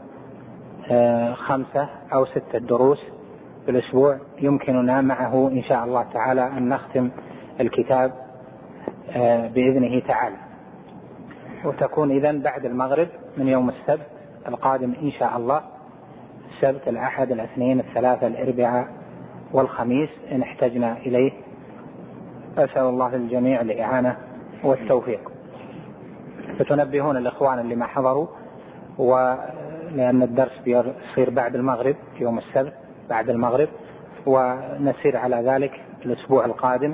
5 أو 6 دروس في الأسبوع يمكننا معه إن شاء الله تعالى أن نختم الكتاب بإذنه تعالى. وتكون إذن بعد المغرب من يوم السبت القادم إن شاء الله، السبت الأحد الاثنين الثلاثة الأربعاء والخميس إن احتجنا إليه. أسأل الله للجميع الإعانة والتوفيق. فتنبهون الإخوان اللي ما حضروا، ولأن الدرس بيصير بعد المغرب يوم السبت بعد المغرب، ونسير على ذلك الأسبوع القادم،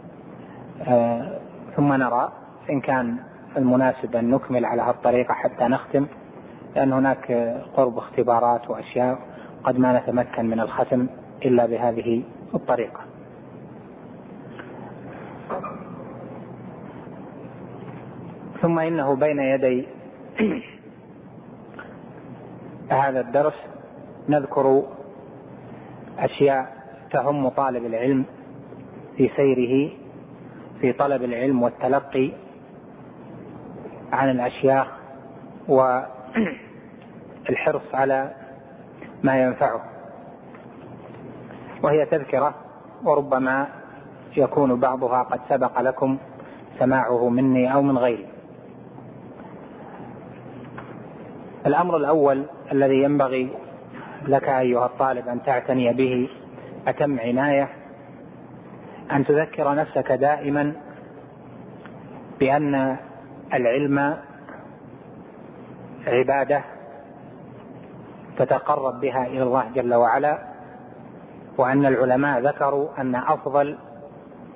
ثم نرى إن كان المناسب أن نكمل على هالطريقة حتى نختم، لأن هناك قرب اختبارات وأشياء قد ما نتمكن من الختم إلا بهذه الطريقة. ثم إنه بين يدي هذا الدرس نذكر أشياء تهم طالب العلم في سيره في طلب العلم والتلقي عن الأشياخ والحرص على ما ينفعه، وهي تذكرة وربما يكون بعضها قد سبق لكم سماعه مني أو من غيري. الأمر الأول الذي ينبغي لك أيها الطالب أن تعتني به أتم عناية، أن تذكر نفسك دائما بأن العلم عبادة تتقرب بها إلى الله جل وعلا، وأن العلماء ذكروا أن أفضل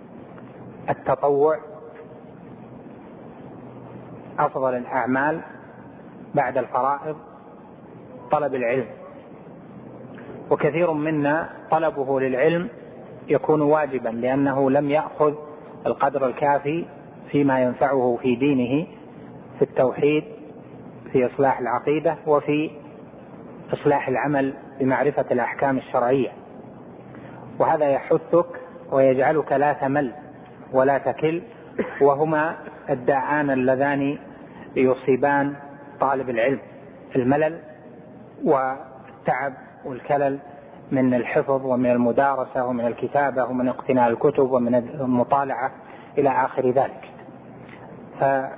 التطوع أفضل الأعمال بعد الفرائض طلب العلم، وكثير منا طلبه للعلم يكون واجبا لأنه لم يأخذ القدر الكافي فيما ينفعه في دينه، في التوحيد، في إصلاح العقيدة، وفي إصلاح العمل بمعرفة الأحكام الشرعية. وهذا يحثك ويجعلك لا تمل ولا تكل، وهما الداعان اللذان يصيبان طالب العلم: الملل والتعب والكلل من الحفظ ومن المدارسة ومن الكتابة ومن اقتناء الكتب ومن المطالعة إلى آخر ذلك. فإذا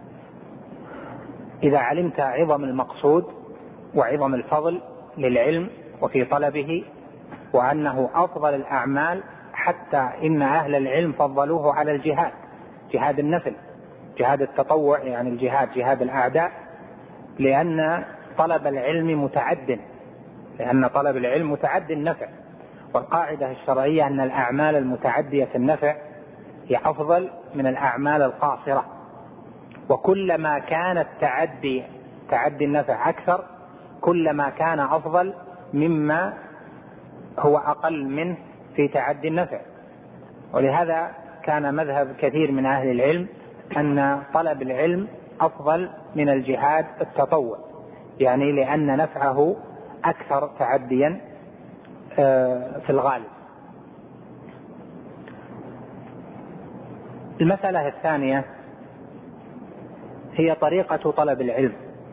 علمت عظم المقصود وعظم الفضل للعلم وفي طلبه، وأنه أفضل الأعمال، حتى إن أهل العلم فضلوه على الجهاد، جهاد النفل، جهاد التطوع، يعني الجهاد جهاد الأعداء، لأن طلب العلم متعد النفع. والقاعدة الشرعية أن الأعمال المتعدية النفع هي أفضل من الأعمال القاصرة، وكلما كان تعدي النفع أكثر كلما كان أفضل مما هو أقل منه في تعدي النفع. ولهذا كان مذهب كثير من أهل العلم أن طلب العلم أفضل من الجهاد التطوع، يعني لأن نفعه أكثر تعديا في الغالب. المسألة الثانية هي طريقة طلب العلم.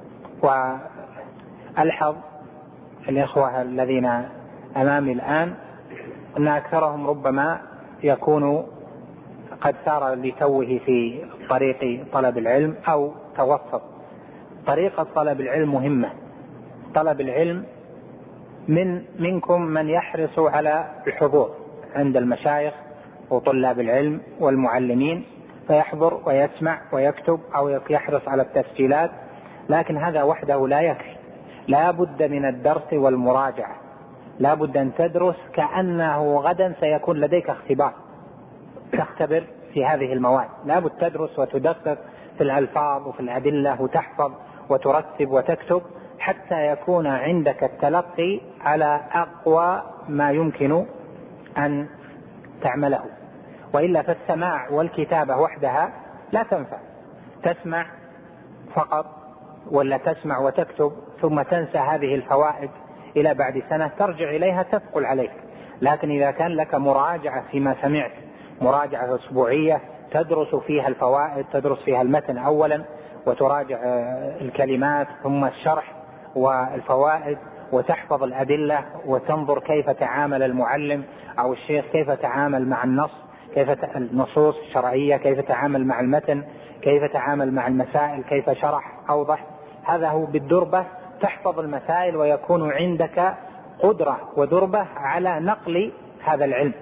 وألحظ الإخوة الذين أمامي الآن أن أكثرهم ربما يكون قد سار لتوه في طريق طلب العلم أو توسط. طريقة طلب العلم مهمة. طلب العلم منكم من يحرص على الحضور عند المشايخ وطلاب العلم والمعلمين، فيحضر ويسمع ويكتب أو يحرص على التسجيلات، لكن هذا وحده لا يكفي. لا بد من الدرس والمراجعة، لا بد أن تدرس كأنه غدا سيكون لديك اختبار تختبر في هذه المواد. لا بد تدرس وتدقق في الألفاظ وفي الأدلة وتحفظ وترتب وتكتب حتى يكون عندك التلقي على أقوى ما يمكن أن تعمله. وإلا فالسماع والكتابة وحدها لا تنفع. تسمع فقط ولا تسمع وتكتب ثم تنسى هذه الفوائد إلى بعد سنة ترجع إليها تثقل عليك. لكن إذا كان لك مراجعة فيما سمعت، مراجعة أسبوعية تدرس فيها الفوائد، تدرس فيها المتن أولا وتراجع الكلمات ثم الشرح والفوائد وتحفظ الأدلة وتنظر كيف تعامل المعلم أو الشيخ، كيف تعامل مع النص، كيف النصوص الشرعية، كيف تعامل مع المتن، كيف تعامل مع المسائل، كيف شرح أوضح. هذا هو بالدربة تحفظ المسائل ويكون عندك قدرة ودربة على نقل هذا العلم.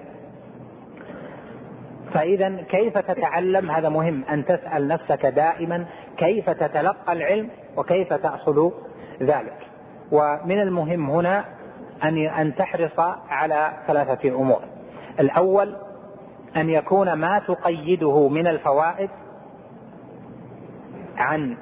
فإذا كيف تتعلم؟ هذا مهم أن تسأل نفسك دائما كيف تتلقى العلم وكيف تأخذ ذلك. ومن المهم هنا أن تحرص على 3 أمور. الأول أن يكون ما تقيده من الفوائد عن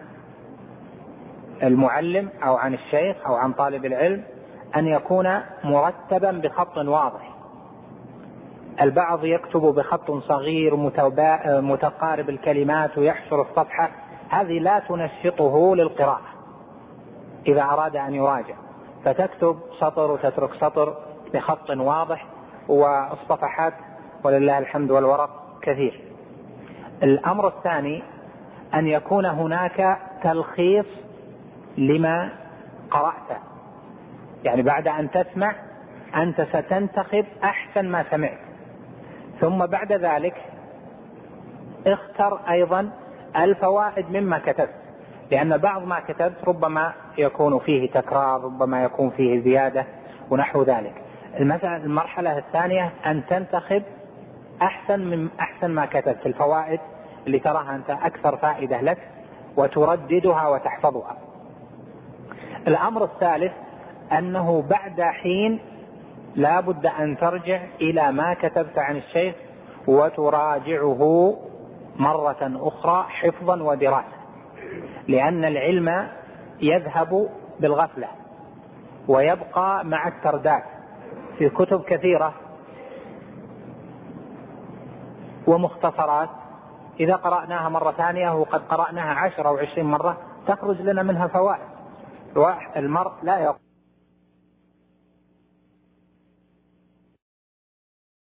المعلم أو عن الشيخ أو عن طالب العلم أن يكون مرتبا بخط واضح. البعض يكتب بخط صغير متقارب الكلمات ويحشر الصفحة، هذه لا تنشطه للقراءة إذا أراد أن يراجع، فتكتب سطر وتترك سطر بخط واضح، والصفحات ولله الحمد والورق كثير. الأمر الثاني أن يكون هناك تلخيص لما قرأته، يعني بعد أن تسمع أنت ستنتخب أحسن ما سمعت، ثم بعد ذلك اختر أيضا الفوائد مما كتبت، لأن بعض ما كتبت ربما يكون فيه تكرار، ربما يكون فيه زيادة ونحو ذلك. المرحلة الثانية أن تنتخب أحسن ما كتبت، الفوائد اللي تراها أنت أكثر فائدة لك وترددها وتحفظها. الأمر الثالث أنه بعد حين لا بد أن ترجع إلى ما كتبت عن الشيخ وتراجعه مرة أخرى حفظا ودراسة، لأن العلم يذهب بالغفلة ويبقى مع الترداد في كتب كثيرة ومختصرات إذا قرأناها مرة ثانية وقد قرأناها 10 أو 20 مرة تخرج لنا منها فوائد. المرء لا يقرأ